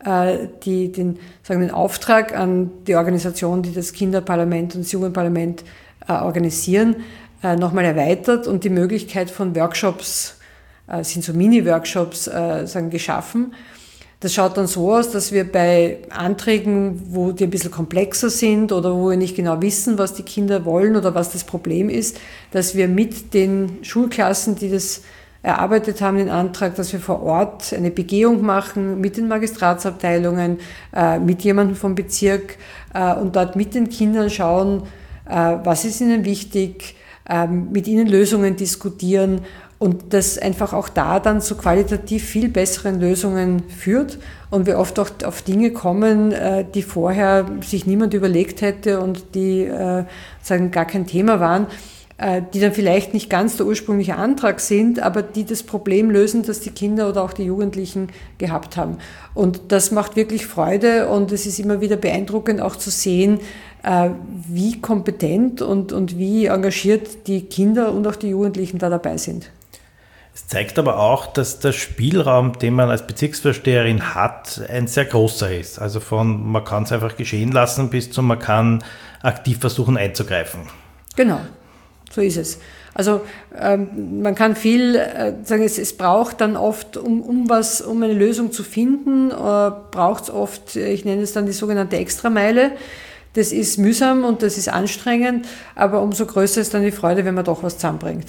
den Auftrag an die Organisation, die das Kinderparlament und das Jugendparlament organisieren, nochmal erweitert und die Möglichkeit von Workshops, sind so Mini-Workshops, geschaffen. Das schaut dann so aus, dass wir bei Anträgen, wo die ein bisschen komplexer sind oder wo wir nicht genau wissen, was die Kinder wollen oder was das Problem ist, dass wir mit den Schulklassen, die das erarbeitet haben, den Antrag, dass wir vor Ort eine Begehung machen mit den Magistratsabteilungen, mit jemandem vom Bezirk und dort mit den Kindern schauen, was ist ihnen wichtig, mit ihnen Lösungen diskutieren und das einfach auch da dann zu qualitativ viel besseren Lösungen führt und wir oft auch auf Dinge kommen, die vorher sich niemand überlegt hätte und die gar kein Thema waren, die dann vielleicht nicht ganz der ursprüngliche Antrag sind, aber die das Problem lösen, das die Kinder oder auch die Jugendlichen gehabt haben. Und das macht wirklich Freude und es ist immer wieder beeindruckend auch zu sehen, wie kompetent und wie engagiert die Kinder und auch die Jugendlichen da dabei sind. Es zeigt aber auch, dass der Spielraum, den man als Bezirksvorsteherin hat, ein sehr großer ist. Also von man kann es einfach geschehen lassen bis zu man kann aktiv versuchen einzugreifen. Genau, so ist es. Also man kann viel sagen, es braucht dann oft, um eine Lösung zu finden, braucht es oft, ich nenne es dann die sogenannte Extrameile. Das ist mühsam und das ist anstrengend, aber umso größer ist dann die Freude, wenn man doch was zusammenbringt.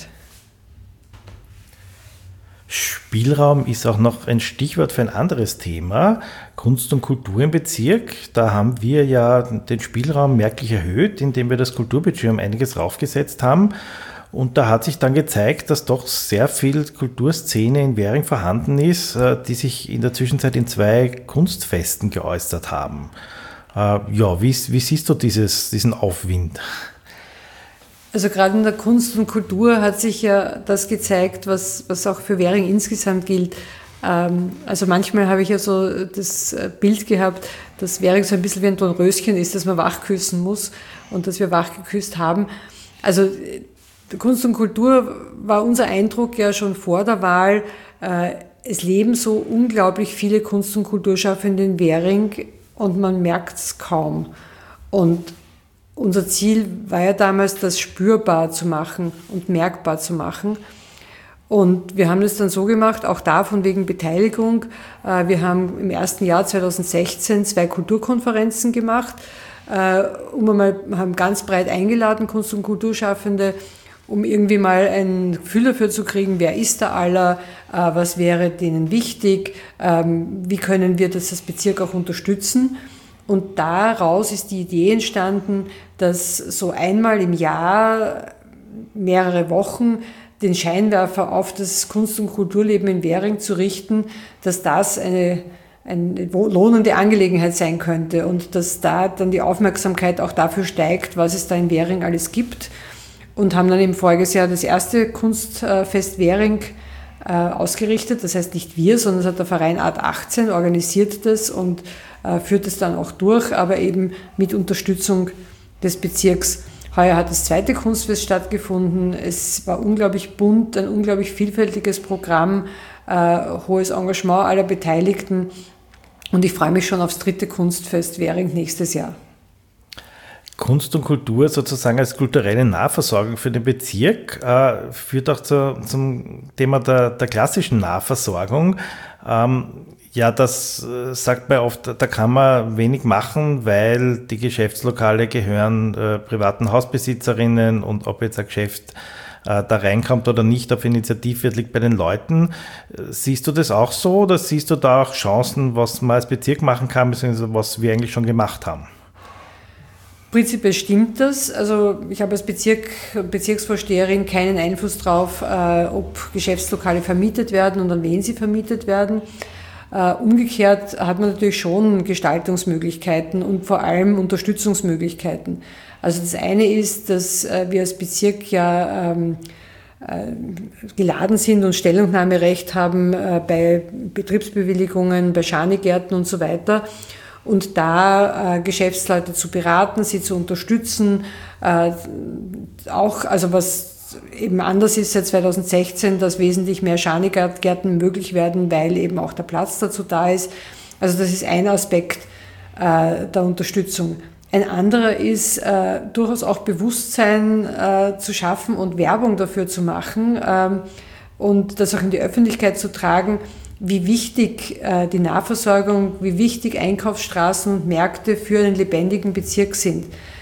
Spielraum ist auch noch ein Stichwort für ein anderes Thema, Kunst und Kultur im Bezirk. Da haben wir ja den Spielraum merklich erhöht, indem wir das Kulturbudget um einiges raufgesetzt haben. Und da hat sich dann gezeigt, dass doch sehr viel Kulturszene in Währing vorhanden ist, die sich in der Zwischenzeit in 2 Kunstfesten geäußert haben. Wie siehst du diesen Aufwind? Also gerade in der Kunst und Kultur hat sich ja das gezeigt, was auch für Währing insgesamt gilt. Also manchmal habe ich ja so das Bild gehabt, dass Währing so ein bisschen wie ein Dornröschen ist, dass man wachküssen muss und dass wir wachgeküsst haben. Also Kunst und Kultur war unser Eindruck ja schon vor der Wahl. Es leben so unglaublich viele Kunst- und Kulturschaffende in Währing und man merkt es kaum. Und unser Ziel war ja damals, das spürbar zu machen und merkbar zu machen. Und wir haben das dann so gemacht, auch da von wegen Beteiligung. Wir haben im ersten Jahr 2016 2 Kulturkonferenzen gemacht, haben ganz breit eingeladen, Kunst- und Kulturschaffende, um irgendwie mal ein Gefühl dafür zu kriegen, wer ist da aller, was wäre denen wichtig, wie können wir das als Bezirk auch unterstützen. Und daraus ist die Idee entstanden, dass so einmal im Jahr, mehrere Wochen, den Scheinwerfer auf das Kunst- und Kulturleben in Währing zu richten, dass das eine lohnende Angelegenheit sein könnte und dass da dann die Aufmerksamkeit auch dafür steigt, was es da in Währing alles gibt. Und haben dann im voriges Jahr das erste Kunstfest Währing ausgerichtet. Das heißt nicht wir, sondern es hat der Verein Art 18 organisiert das und führt es dann auch durch, aber eben mit Unterstützung des Bezirks. Heuer hat das zweite Kunstfest stattgefunden. Es war unglaublich bunt, ein unglaublich vielfältiges Programm, hohes Engagement aller Beteiligten. Und ich freue mich schon aufs dritte Kunstfest Währing nächstes Jahr. Kunst und Kultur sozusagen als kulturelle Nahversorgung für den Bezirk führt auch zum Thema der klassischen Nahversorgung. Ja, das sagt man oft, da kann man wenig machen, weil die Geschäftslokale gehören privaten Hausbesitzerinnen und ob jetzt ein Geschäft da reinkommt oder nicht auf Initiative wird, liegt bei den Leuten. Siehst du das auch so oder siehst du da auch Chancen, was man als Bezirk machen kann, beziehungsweise was wir eigentlich schon gemacht haben? Prinzipiell stimmt das. Also ich habe als Bezirksvorsteherin keinen Einfluss darauf, ob Geschäftslokale vermietet werden und an wen sie vermietet werden. Umgekehrt hat man natürlich schon Gestaltungsmöglichkeiten und vor allem Unterstützungsmöglichkeiten. Also das eine ist, dass wir als Bezirk ja geladen sind und Stellungnahmerecht haben bei Betriebsbewilligungen, bei Schanigärten und so weiter. Und da Geschäftsleute zu beraten, sie zu unterstützen, auch, also was eben anders ist seit 2016, dass wesentlich mehr Schanigärten möglich werden, weil eben auch der Platz dazu da ist. Also das ist ein Aspekt der Unterstützung. Ein anderer ist durchaus auch Bewusstsein zu schaffen und Werbung dafür zu machen und das auch in die Öffentlichkeit zu tragen, wie wichtig die Nahversorgung, wie wichtig Einkaufsstraßen und Märkte für einen lebendigen Bezirk sind.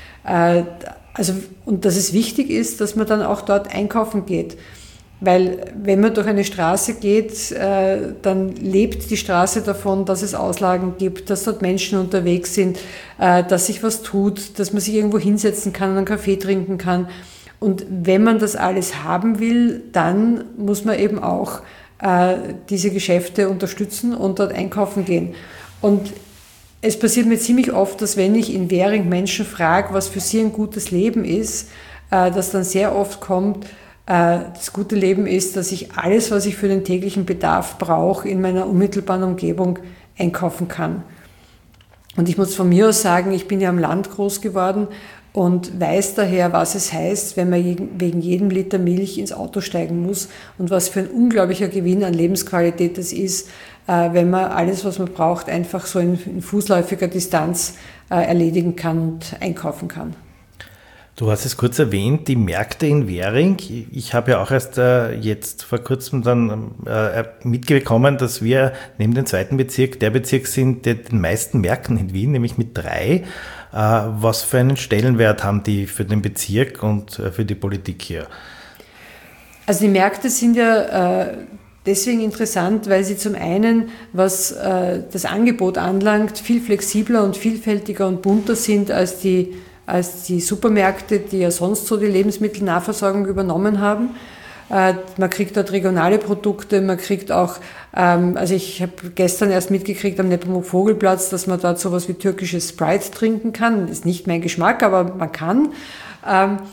Und dass es wichtig ist, dass man dann auch dort einkaufen geht. Weil wenn man durch eine Straße geht, dann lebt die Straße davon, dass es Auslagen gibt, dass dort Menschen unterwegs sind, dass sich was tut, dass man sich irgendwo hinsetzen kann und einen Kaffee trinken kann. Und wenn man das alles haben will, dann muss man eben auch diese Geschäfte unterstützen und dort einkaufen gehen. Und es passiert mir ziemlich oft, dass wenn ich in Währing Menschen frage, was für sie ein gutes Leben ist, dass dann sehr oft kommt, das gute Leben ist, dass ich alles, was ich für den täglichen Bedarf brauche, in meiner unmittelbaren Umgebung einkaufen kann. Und ich muss von mir aus sagen, ich bin ja am Land groß geworden und weiß daher, was es heißt, wenn man wegen jedem Liter Milch ins Auto steigen muss und was für ein unglaublicher Gewinn an Lebensqualität das ist, wenn man alles, was man braucht, einfach so in fußläufiger Distanz erledigen kann und einkaufen kann. Du hast es kurz erwähnt, die Märkte in Währing. Ich habe ja auch erst jetzt vor kurzem dann mitbekommen, dass wir neben dem zweiten Bezirk der Bezirk sind, der den meisten Märkten in Wien, nämlich mit 3. Was für einen Stellenwert haben die für den Bezirk und für die Politik hier? Also die Märkte sind ja deswegen interessant, weil sie zum einen, was das Angebot anlangt, viel flexibler und vielfältiger und bunter sind als die Supermärkte, die ja sonst so die Lebensmittelnahversorgung übernommen haben. Man kriegt dort regionale Produkte, man kriegt auch, also ich habe gestern erst mitgekriegt am Nepomuk Vogelplatz, dass man dort sowas wie türkisches Sprite trinken kann. Das ist nicht mein Geschmack, aber man kann.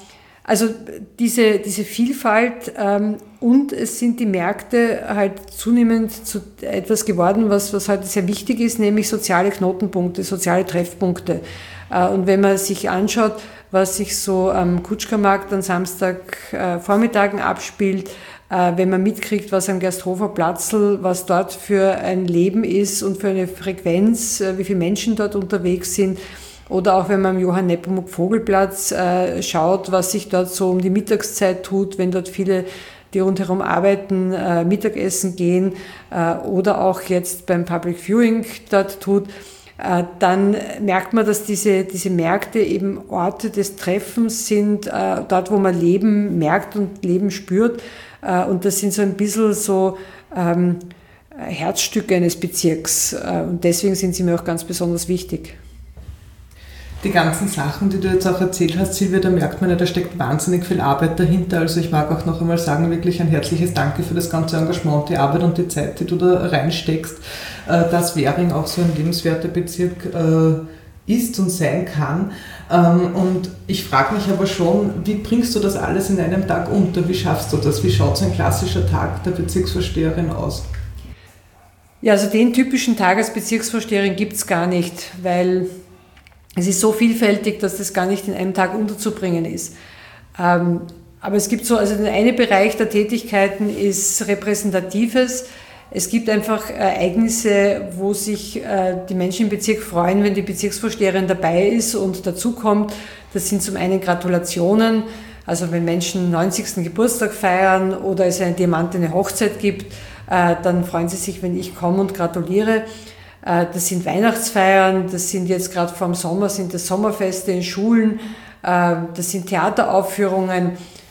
Also diese Vielfalt und es sind die Märkte halt zunehmend zu etwas geworden, was heute sehr wichtig ist, nämlich soziale Knotenpunkte, soziale Treffpunkte. Und wenn man sich anschaut, was sich so am Kutschkermarkt an Samstagvormittagen abspielt, wenn man mitkriegt, was am Gersthofer Platzl, was dort für ein Leben ist und für eine Frequenz, wie viele Menschen dort unterwegs sind, oder auch wenn man am Johann Nepomuk Vogelplatz schaut, was sich dort so um die Mittagszeit tut, wenn dort viele, die rundherum arbeiten, Mittagessen gehen oder auch jetzt beim Public Viewing dort tut, dann merkt man, dass diese Märkte eben Orte des Treffens sind, dort wo man Leben merkt und Leben spürt. Und das sind so ein bisschen so Herzstücke eines Bezirks. Und deswegen sind sie mir auch ganz besonders wichtig. Die ganzen Sachen, die du jetzt auch erzählt hast, Silvia, da merkt man ja, da steckt wahnsinnig viel Arbeit dahinter. Also ich mag auch noch einmal sagen, wirklich ein herzliches Danke für das ganze Engagement, die Arbeit und die Zeit, die du da reinsteckst, dass Währing auch so ein lebenswerter Bezirk ist und sein kann. Und ich frage mich aber schon, wie bringst du das alles in einem Tag unter? Wie schaffst du das? Wie schaut so ein klassischer Tag der Bezirksvorsteherin aus? Ja, also den typischen Tag als Bezirksvorsteherin gibt es gar nicht, weil es ist so vielfältig, dass das gar nicht in einem Tag unterzubringen ist. Aber es gibt so, also der eine Bereich der Tätigkeiten ist Repräsentatives. Es gibt einfach Ereignisse, wo sich die Menschen im Bezirk freuen, wenn die Bezirksvorsteherin dabei ist und dazukommt. Das sind zum einen Gratulationen, also wenn Menschen 90. Geburtstag feiern oder es eine diamantene Hochzeit gibt, dann freuen sie sich, wenn ich komme und gratuliere. Das sind Weihnachtsfeiern, das sind jetzt gerade vor dem Sommer, sind das Sommerfeste in Schulen, das sind Theateraufführungen.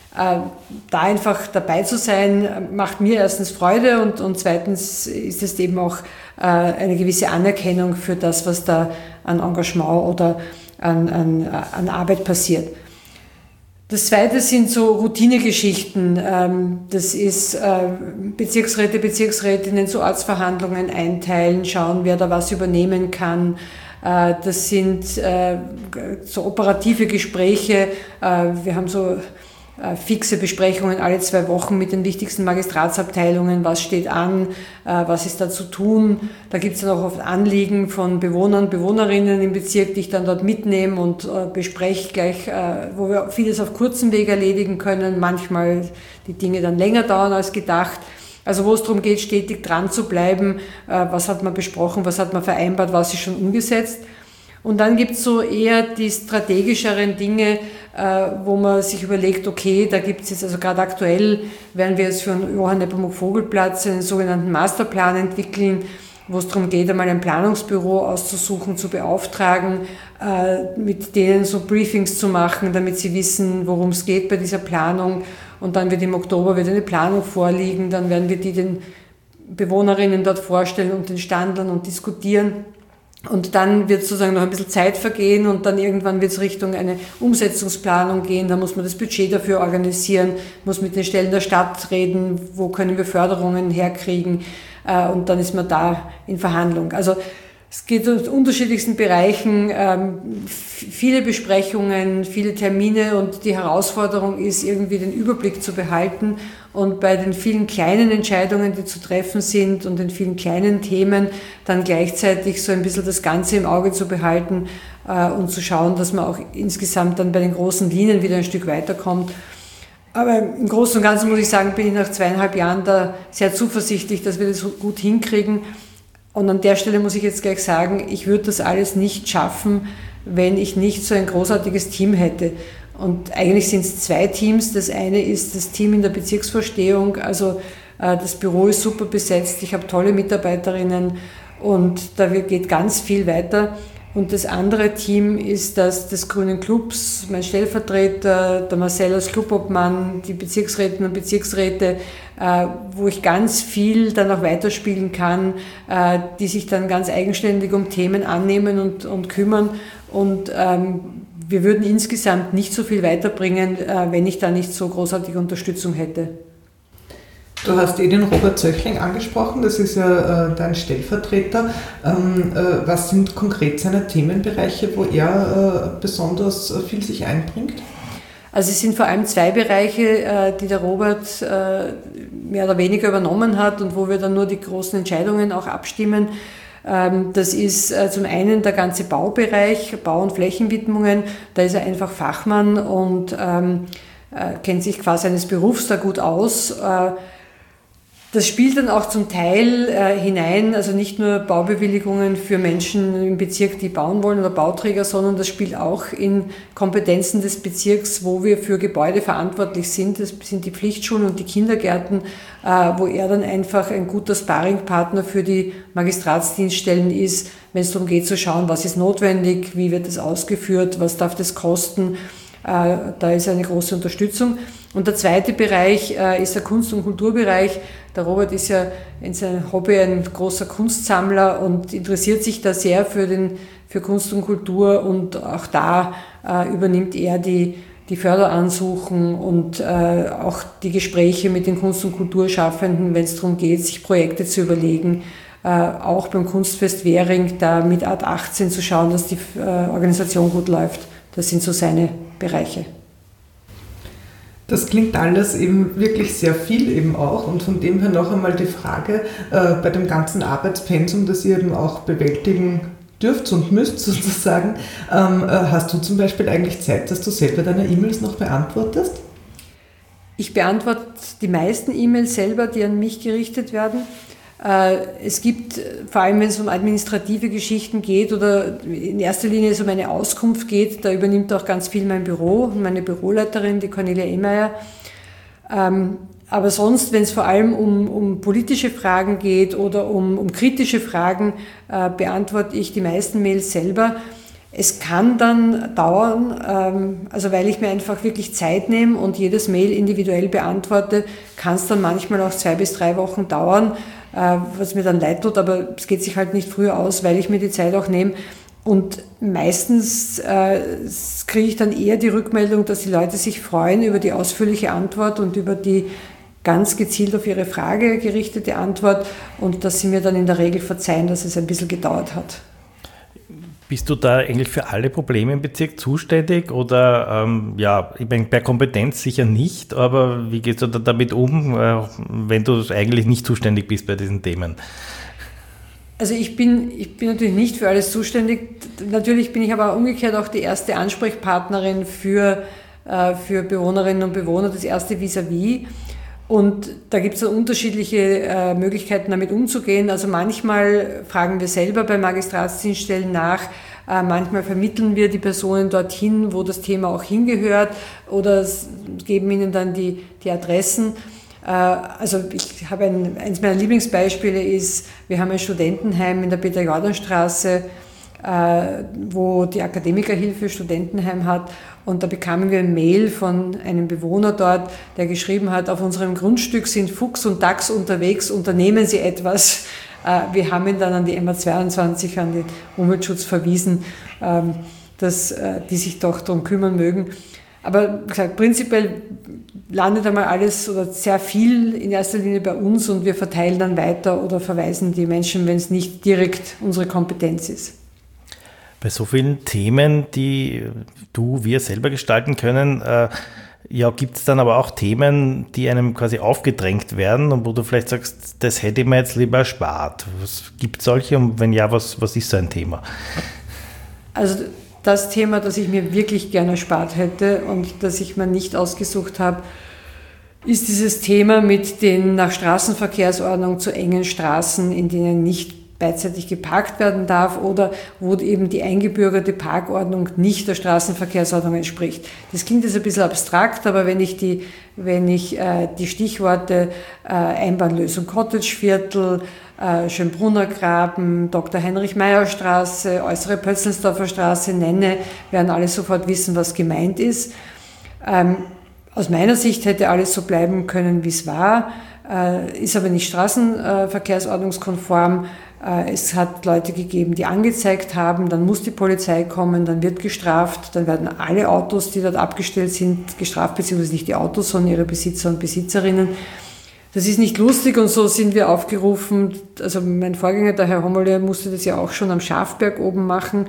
Da einfach dabei zu sein, macht mir erstens Freude und zweitens ist es eben auch eine gewisse Anerkennung für das, was da an Engagement oder an Arbeit passiert. Das zweite sind so Routinegeschichten. Das ist Bezirksräte, Bezirksrätinnen zu Ortsverhandlungen einteilen, schauen, wer da was übernehmen kann. Das sind so operative Gespräche. Wir haben so fixe Besprechungen alle 2 Wochen mit den wichtigsten Magistratsabteilungen, was steht an, was ist da zu tun. Da gibt es dann auch oft Anliegen von Bewohnern, Bewohnerinnen im Bezirk, die ich dann dort mitnehme und bespreche gleich, wo wir vieles auf kurzem Weg erledigen können, manchmal die Dinge dann länger dauern als gedacht. Also wo es darum geht, stetig dran zu bleiben, was hat man besprochen, was hat man vereinbart, was ist schon umgesetzt. Und dann gibt es so eher die strategischeren Dinge, wo man sich überlegt, okay, da gibt es jetzt, also gerade aktuell werden wir jetzt für den Johann Nepomuk Vogelplatz einen sogenannten Masterplan entwickeln, wo es darum geht, einmal ein Planungsbüro auszusuchen, zu beauftragen, mit denen so Briefings zu machen, damit sie wissen, worum es geht bei dieser Planung. Und dann wird im Oktober eine Planung vorliegen, dann werden wir die den Bewohnerinnen dort vorstellen und den Standlern und diskutieren. Und dann wird sozusagen noch ein bisschen Zeit vergehen und dann irgendwann wird es Richtung eine Umsetzungsplanung gehen. Da muss man das Budget dafür organisieren, muss mit den Stellen der Stadt reden, wo können wir Förderungen herkriegen und dann ist man da in Verhandlung. Also es geht in unterschiedlichsten Bereichen, viele Besprechungen, viele Termine und die Herausforderung ist irgendwie den Überblick zu behalten und bei den vielen kleinen Entscheidungen, die zu treffen sind und den vielen kleinen Themen dann gleichzeitig so ein bisschen das Ganze im Auge zu behalten und zu schauen, dass man auch insgesamt dann bei den großen Linien wieder ein Stück weiterkommt. Aber im Großen und Ganzen muss ich sagen, bin ich nach 2,5 Jahren da sehr zuversichtlich, dass wir das gut hinkriegen. Und an der Stelle muss ich jetzt gleich sagen, ich würde das alles nicht schaffen, wenn ich nicht so ein großartiges Team hätte. Und eigentlich sind es 2 Teams. Das eine ist das Team in der Bezirksvorstehung. Also das Büro ist super besetzt. Ich habe tolle Mitarbeiterinnen und da geht ganz viel weiter. Und das andere Team ist das des Grünen Clubs, mein Stellvertreter, der Marcel als Clubobmann, die Bezirksrätinnen und Bezirksräte, wo ich ganz viel dann auch weiterspielen kann, die sich dann ganz eigenständig um Themen annehmen und kümmern. Und wir würden insgesamt nicht so viel weiterbringen, wenn ich da nicht so großartige Unterstützung hätte. Du hast den Robert Zöchling angesprochen, das ist ja dein Stellvertreter. Was sind konkret seine Themenbereiche, wo er besonders viel sich einbringt? Also es sind vor allem zwei Bereiche, die der Robert mehr oder weniger übernommen hat und wo wir dann nur die großen Entscheidungen auch abstimmen. Das ist zum einen der ganze Baubereich, Bau- und Flächenwidmungen. Da ist er einfach Fachmann und kennt sich quasi seines Berufs da gut aus. Das spielt dann auch zum Teil hinein, also nicht nur Baubewilligungen für Menschen im Bezirk, die bauen wollen oder Bauträger, sondern das spielt auch in Kompetenzen des Bezirks, wo wir für Gebäude verantwortlich sind. Das sind die Pflichtschulen und die Kindergärten, wo er dann einfach ein guter Sparringpartner für die Magistratsdienststellen ist, wenn es darum geht zu schauen, was ist notwendig, wie wird das ausgeführt, was darf das kosten. Da ist eine große Unterstützung. Und der zweite Bereich ist der Kunst- und Kulturbereich. Der Robert ist ja in seinem Hobby ein großer Kunstsammler und interessiert sich da sehr für Kunst und Kultur, und auch da übernimmt er die Förderansuchen und auch die Gespräche mit den Kunst- und Kulturschaffenden, wenn es darum geht, sich Projekte zu überlegen. Auch beim Kunstfest Währing da mit Art 18 zu schauen, dass die Organisation gut läuft. Das sind so seine Bereiche. Das klingt alles eben wirklich sehr viel eben auch, und von dem her noch einmal die Frage, bei dem ganzen Arbeitspensum, das ihr eben auch bewältigen dürft und müsst sozusagen, hast du zum Beispiel eigentlich Zeit, dass du selber deine E-Mails noch beantwortest? Ich beantworte die meisten E-Mails selber, die an mich gerichtet werden. Es gibt, vor allem wenn es um administrative Geschichten geht oder in erster Linie es um eine Auskunft geht, da übernimmt auch ganz viel mein Büro, meine Büroleiterin, die Cornelia Ehmeier. Aber sonst, wenn es vor allem um politische Fragen geht oder um kritische Fragen, beantworte ich die meisten Mails selber. Es kann dann dauern, also weil ich mir einfach wirklich Zeit nehme und jedes Mail individuell beantworte, kann es dann manchmal auch 2 bis 3 Wochen dauern, was mir dann leid tut, aber es geht sich halt nicht früher aus, weil ich mir die Zeit auch nehme. Und meistens kriege ich dann eher die Rückmeldung, dass die Leute sich freuen über die ausführliche Antwort und über die ganz gezielt auf ihre Frage gerichtete Antwort, und dass sie mir dann in der Regel verzeihen, dass es ein bisschen gedauert hat. Bist du da eigentlich für alle Probleme im Bezirk zuständig oder ich meine, per Kompetenz sicher nicht, aber wie gehst du da damit um, wenn du eigentlich nicht zuständig bist bei diesen Themen? Also ich bin natürlich nicht für alles zuständig. Natürlich bin ich aber umgekehrt auch die erste Ansprechpartnerin für Bewohnerinnen und Bewohner, das erste Vis-à-vis. Und da gibt es unterschiedliche Möglichkeiten, damit umzugehen. Also manchmal fragen wir selber bei Magistratsdienststellen nach, manchmal vermitteln wir die Personen dorthin, wo das Thema auch hingehört, oder geben ihnen dann die Adressen. Also ich habe eins meiner Lieblingsbeispiele ist, wir haben ein Studentenheim in der Peter-Jordan-Straße, wo die Akademikerhilfe Studentenheim hat, und da bekamen wir ein Mail von einem Bewohner dort, der geschrieben hat, auf unserem Grundstück sind Fuchs und Dachs unterwegs, unternehmen Sie etwas. Wir haben ihn dann an die MA22, an den Umweltschutz verwiesen, dass die sich doch darum kümmern mögen. Aber gesagt, prinzipiell landet einmal alles oder sehr viel in erster Linie bei uns, und wir verteilen dann weiter oder verweisen die Menschen, wenn es nicht direkt unsere Kompetenz ist. Bei so vielen Themen, die wir selber gestalten können, gibt es dann aber auch Themen, die einem quasi aufgedrängt werden und wo du vielleicht sagst, das hätte ich mir jetzt lieber erspart. Gibt es solche, und wenn ja, was ist so ein Thema? Also das Thema, das ich mir wirklich gerne erspart hätte und das ich mir nicht ausgesucht habe, ist dieses Thema mit den nach Straßenverkehrsordnung zu engen Straßen, in denen nicht beidseitig geparkt werden darf oder wo eben die eingebürgerte Parkordnung nicht der Straßenverkehrsordnung entspricht. Das klingt jetzt ein bisschen abstrakt, aber wenn ich die Stichworte Einbahnlösung Cottageviertel, Schönbrunner Graben, Dr. Heinrich-Meyer-Straße, Äußere Pötzelsdorfer Straße nenne, werden alle sofort wissen, was gemeint ist. Aus meiner Sicht hätte alles so bleiben können, wie es war, ist aber nicht straßenverkehrsordnungskonform. Es hat Leute gegeben, die angezeigt haben, dann muss die Polizei kommen, dann wird gestraft, dann werden alle Autos, die dort abgestellt sind, gestraft, beziehungsweise nicht die Autos, sondern ihre Besitzer und Besitzerinnen. Das ist nicht lustig und so sind wir aufgerufen, also mein Vorgänger, der Herr Hommerle, musste das ja auch schon am Schafberg oben machen.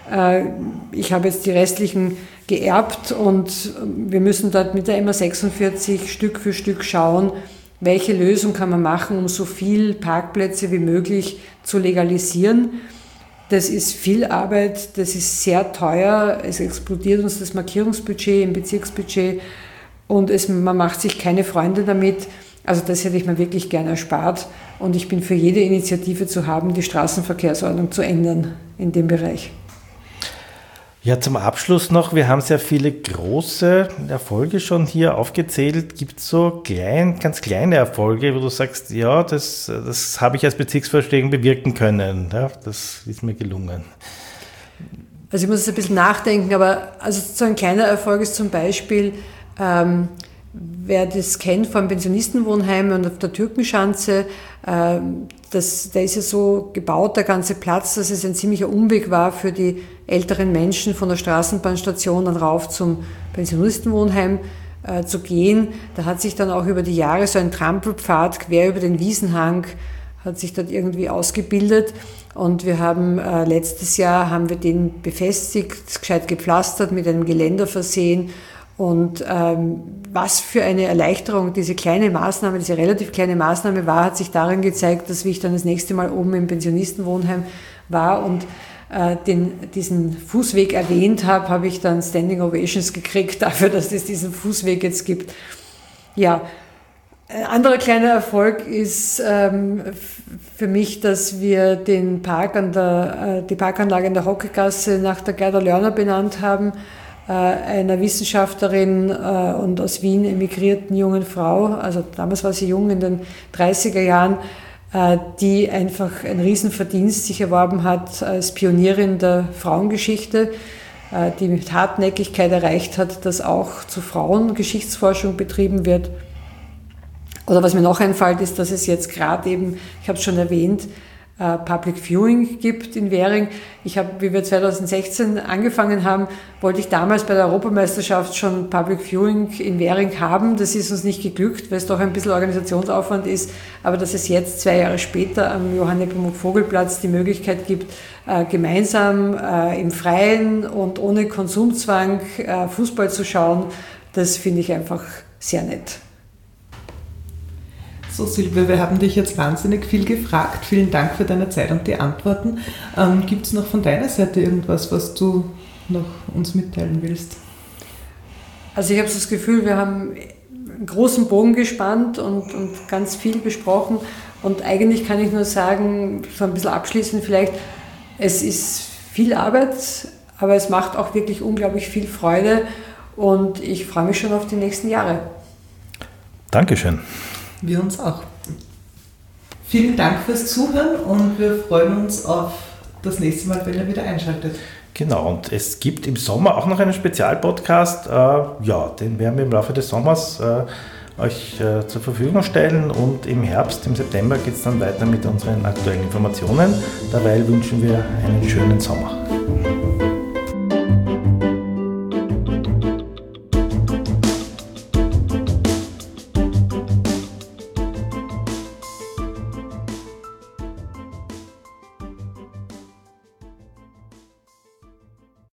Ich habe jetzt die restlichen geerbt und wir müssen dort mit der MA46 Stück für Stück schauen, welche Lösung kann man machen, um so viel Parkplätze wie möglich zu legalisieren. Das ist viel Arbeit, das ist sehr teuer, es explodiert uns das Markierungsbudget im Bezirksbudget und man macht sich keine Freunde damit. Also das hätte ich mir wirklich gerne erspart und ich bin für jede Initiative zu haben, die Straßenverkehrsordnung zu ändern in dem Bereich. Ja, zum Abschluss noch, wir haben sehr viele große Erfolge schon hier aufgezählt. Gibt es so ganz kleine Erfolge, wo du sagst, ja, das habe ich als Bezirksvorsteher bewirken können. Ja, das ist mir gelungen. Also ich muss jetzt ein bisschen nachdenken, aber also so ein kleiner Erfolg ist zum Beispiel, wer das kennt vom Pensionistenwohnheim und auf der Türkenschanze, der ist ja so gebaut, der ganze Platz, dass es ein ziemlicher Umweg war für die älteren Menschen von der Straßenbahnstation dann rauf zum Pensionistenwohnheim zu gehen. Da hat sich dann auch über die Jahre so ein Trampelpfad quer über den Wiesenhang hat sich dort irgendwie ausgebildet und wir haben letztes Jahr haben wir den befestigt, gescheit gepflastert, mit einem Geländer versehen. Und was für eine Erleichterung diese relativ kleine Maßnahme war, hat sich darin gezeigt, dass wie ich dann das nächste Mal oben im Pensionistenwohnheim war und diesen Fußweg erwähnt habe ich dann Standing Ovations gekriegt dafür, dass es diesen Fußweg jetzt gibt. Ja, ein anderer kleiner Erfolg ist für mich, dass wir die Parkanlage in der Hockegasse nach der Gerda Lörner benannt haben, einer Wissenschaftlerin und aus Wien emigrierten jungen Frau, also damals war sie jung, in den 30er Jahren, die einfach einen Riesenverdienst sich erworben hat als Pionierin der Frauengeschichte, die mit Hartnäckigkeit erreicht hat, dass auch zu Frauen Geschichtsforschung betrieben wird. Oder was mir noch einfällt, ist, dass es jetzt gerade eben, ich habe es schon erwähnt, Public Viewing gibt in Währing. Wie wir 2016 angefangen haben, wollte ich damals bei der Europameisterschaft schon Public Viewing in Währing haben. Das ist uns nicht geglückt, weil es doch ein bisschen Organisationsaufwand ist. Aber dass es jetzt 2 Jahre später am Johann-Nepomuk-Vogelplatz die Möglichkeit gibt, gemeinsam im Freien und ohne Konsumzwang Fußball zu schauen, das finde ich einfach sehr nett. So Silvia, wir haben dich jetzt wahnsinnig viel gefragt. Vielen Dank für deine Zeit und die Antworten. Gibt es noch von deiner Seite irgendwas, was du noch uns mitteilen willst? Also ich habe so das Gefühl, wir haben einen großen Bogen gespannt und ganz viel besprochen. Und eigentlich kann ich nur sagen, so ein bisschen abschließend vielleicht, es ist viel Arbeit, aber es macht auch wirklich unglaublich viel Freude und ich freue mich schon auf die nächsten Jahre. Dankeschön. Wir uns auch. Vielen Dank fürs Zuhören und wir freuen uns auf das nächste Mal, wenn ihr wieder einschaltet. Genau, und es gibt im Sommer auch noch einen Spezialpodcast. Den werden wir im Laufe des Sommers euch zur Verfügung stellen und im Herbst, im September geht es dann weiter mit unseren aktuellen Informationen. Dabei wünschen wir einen schönen Sommer.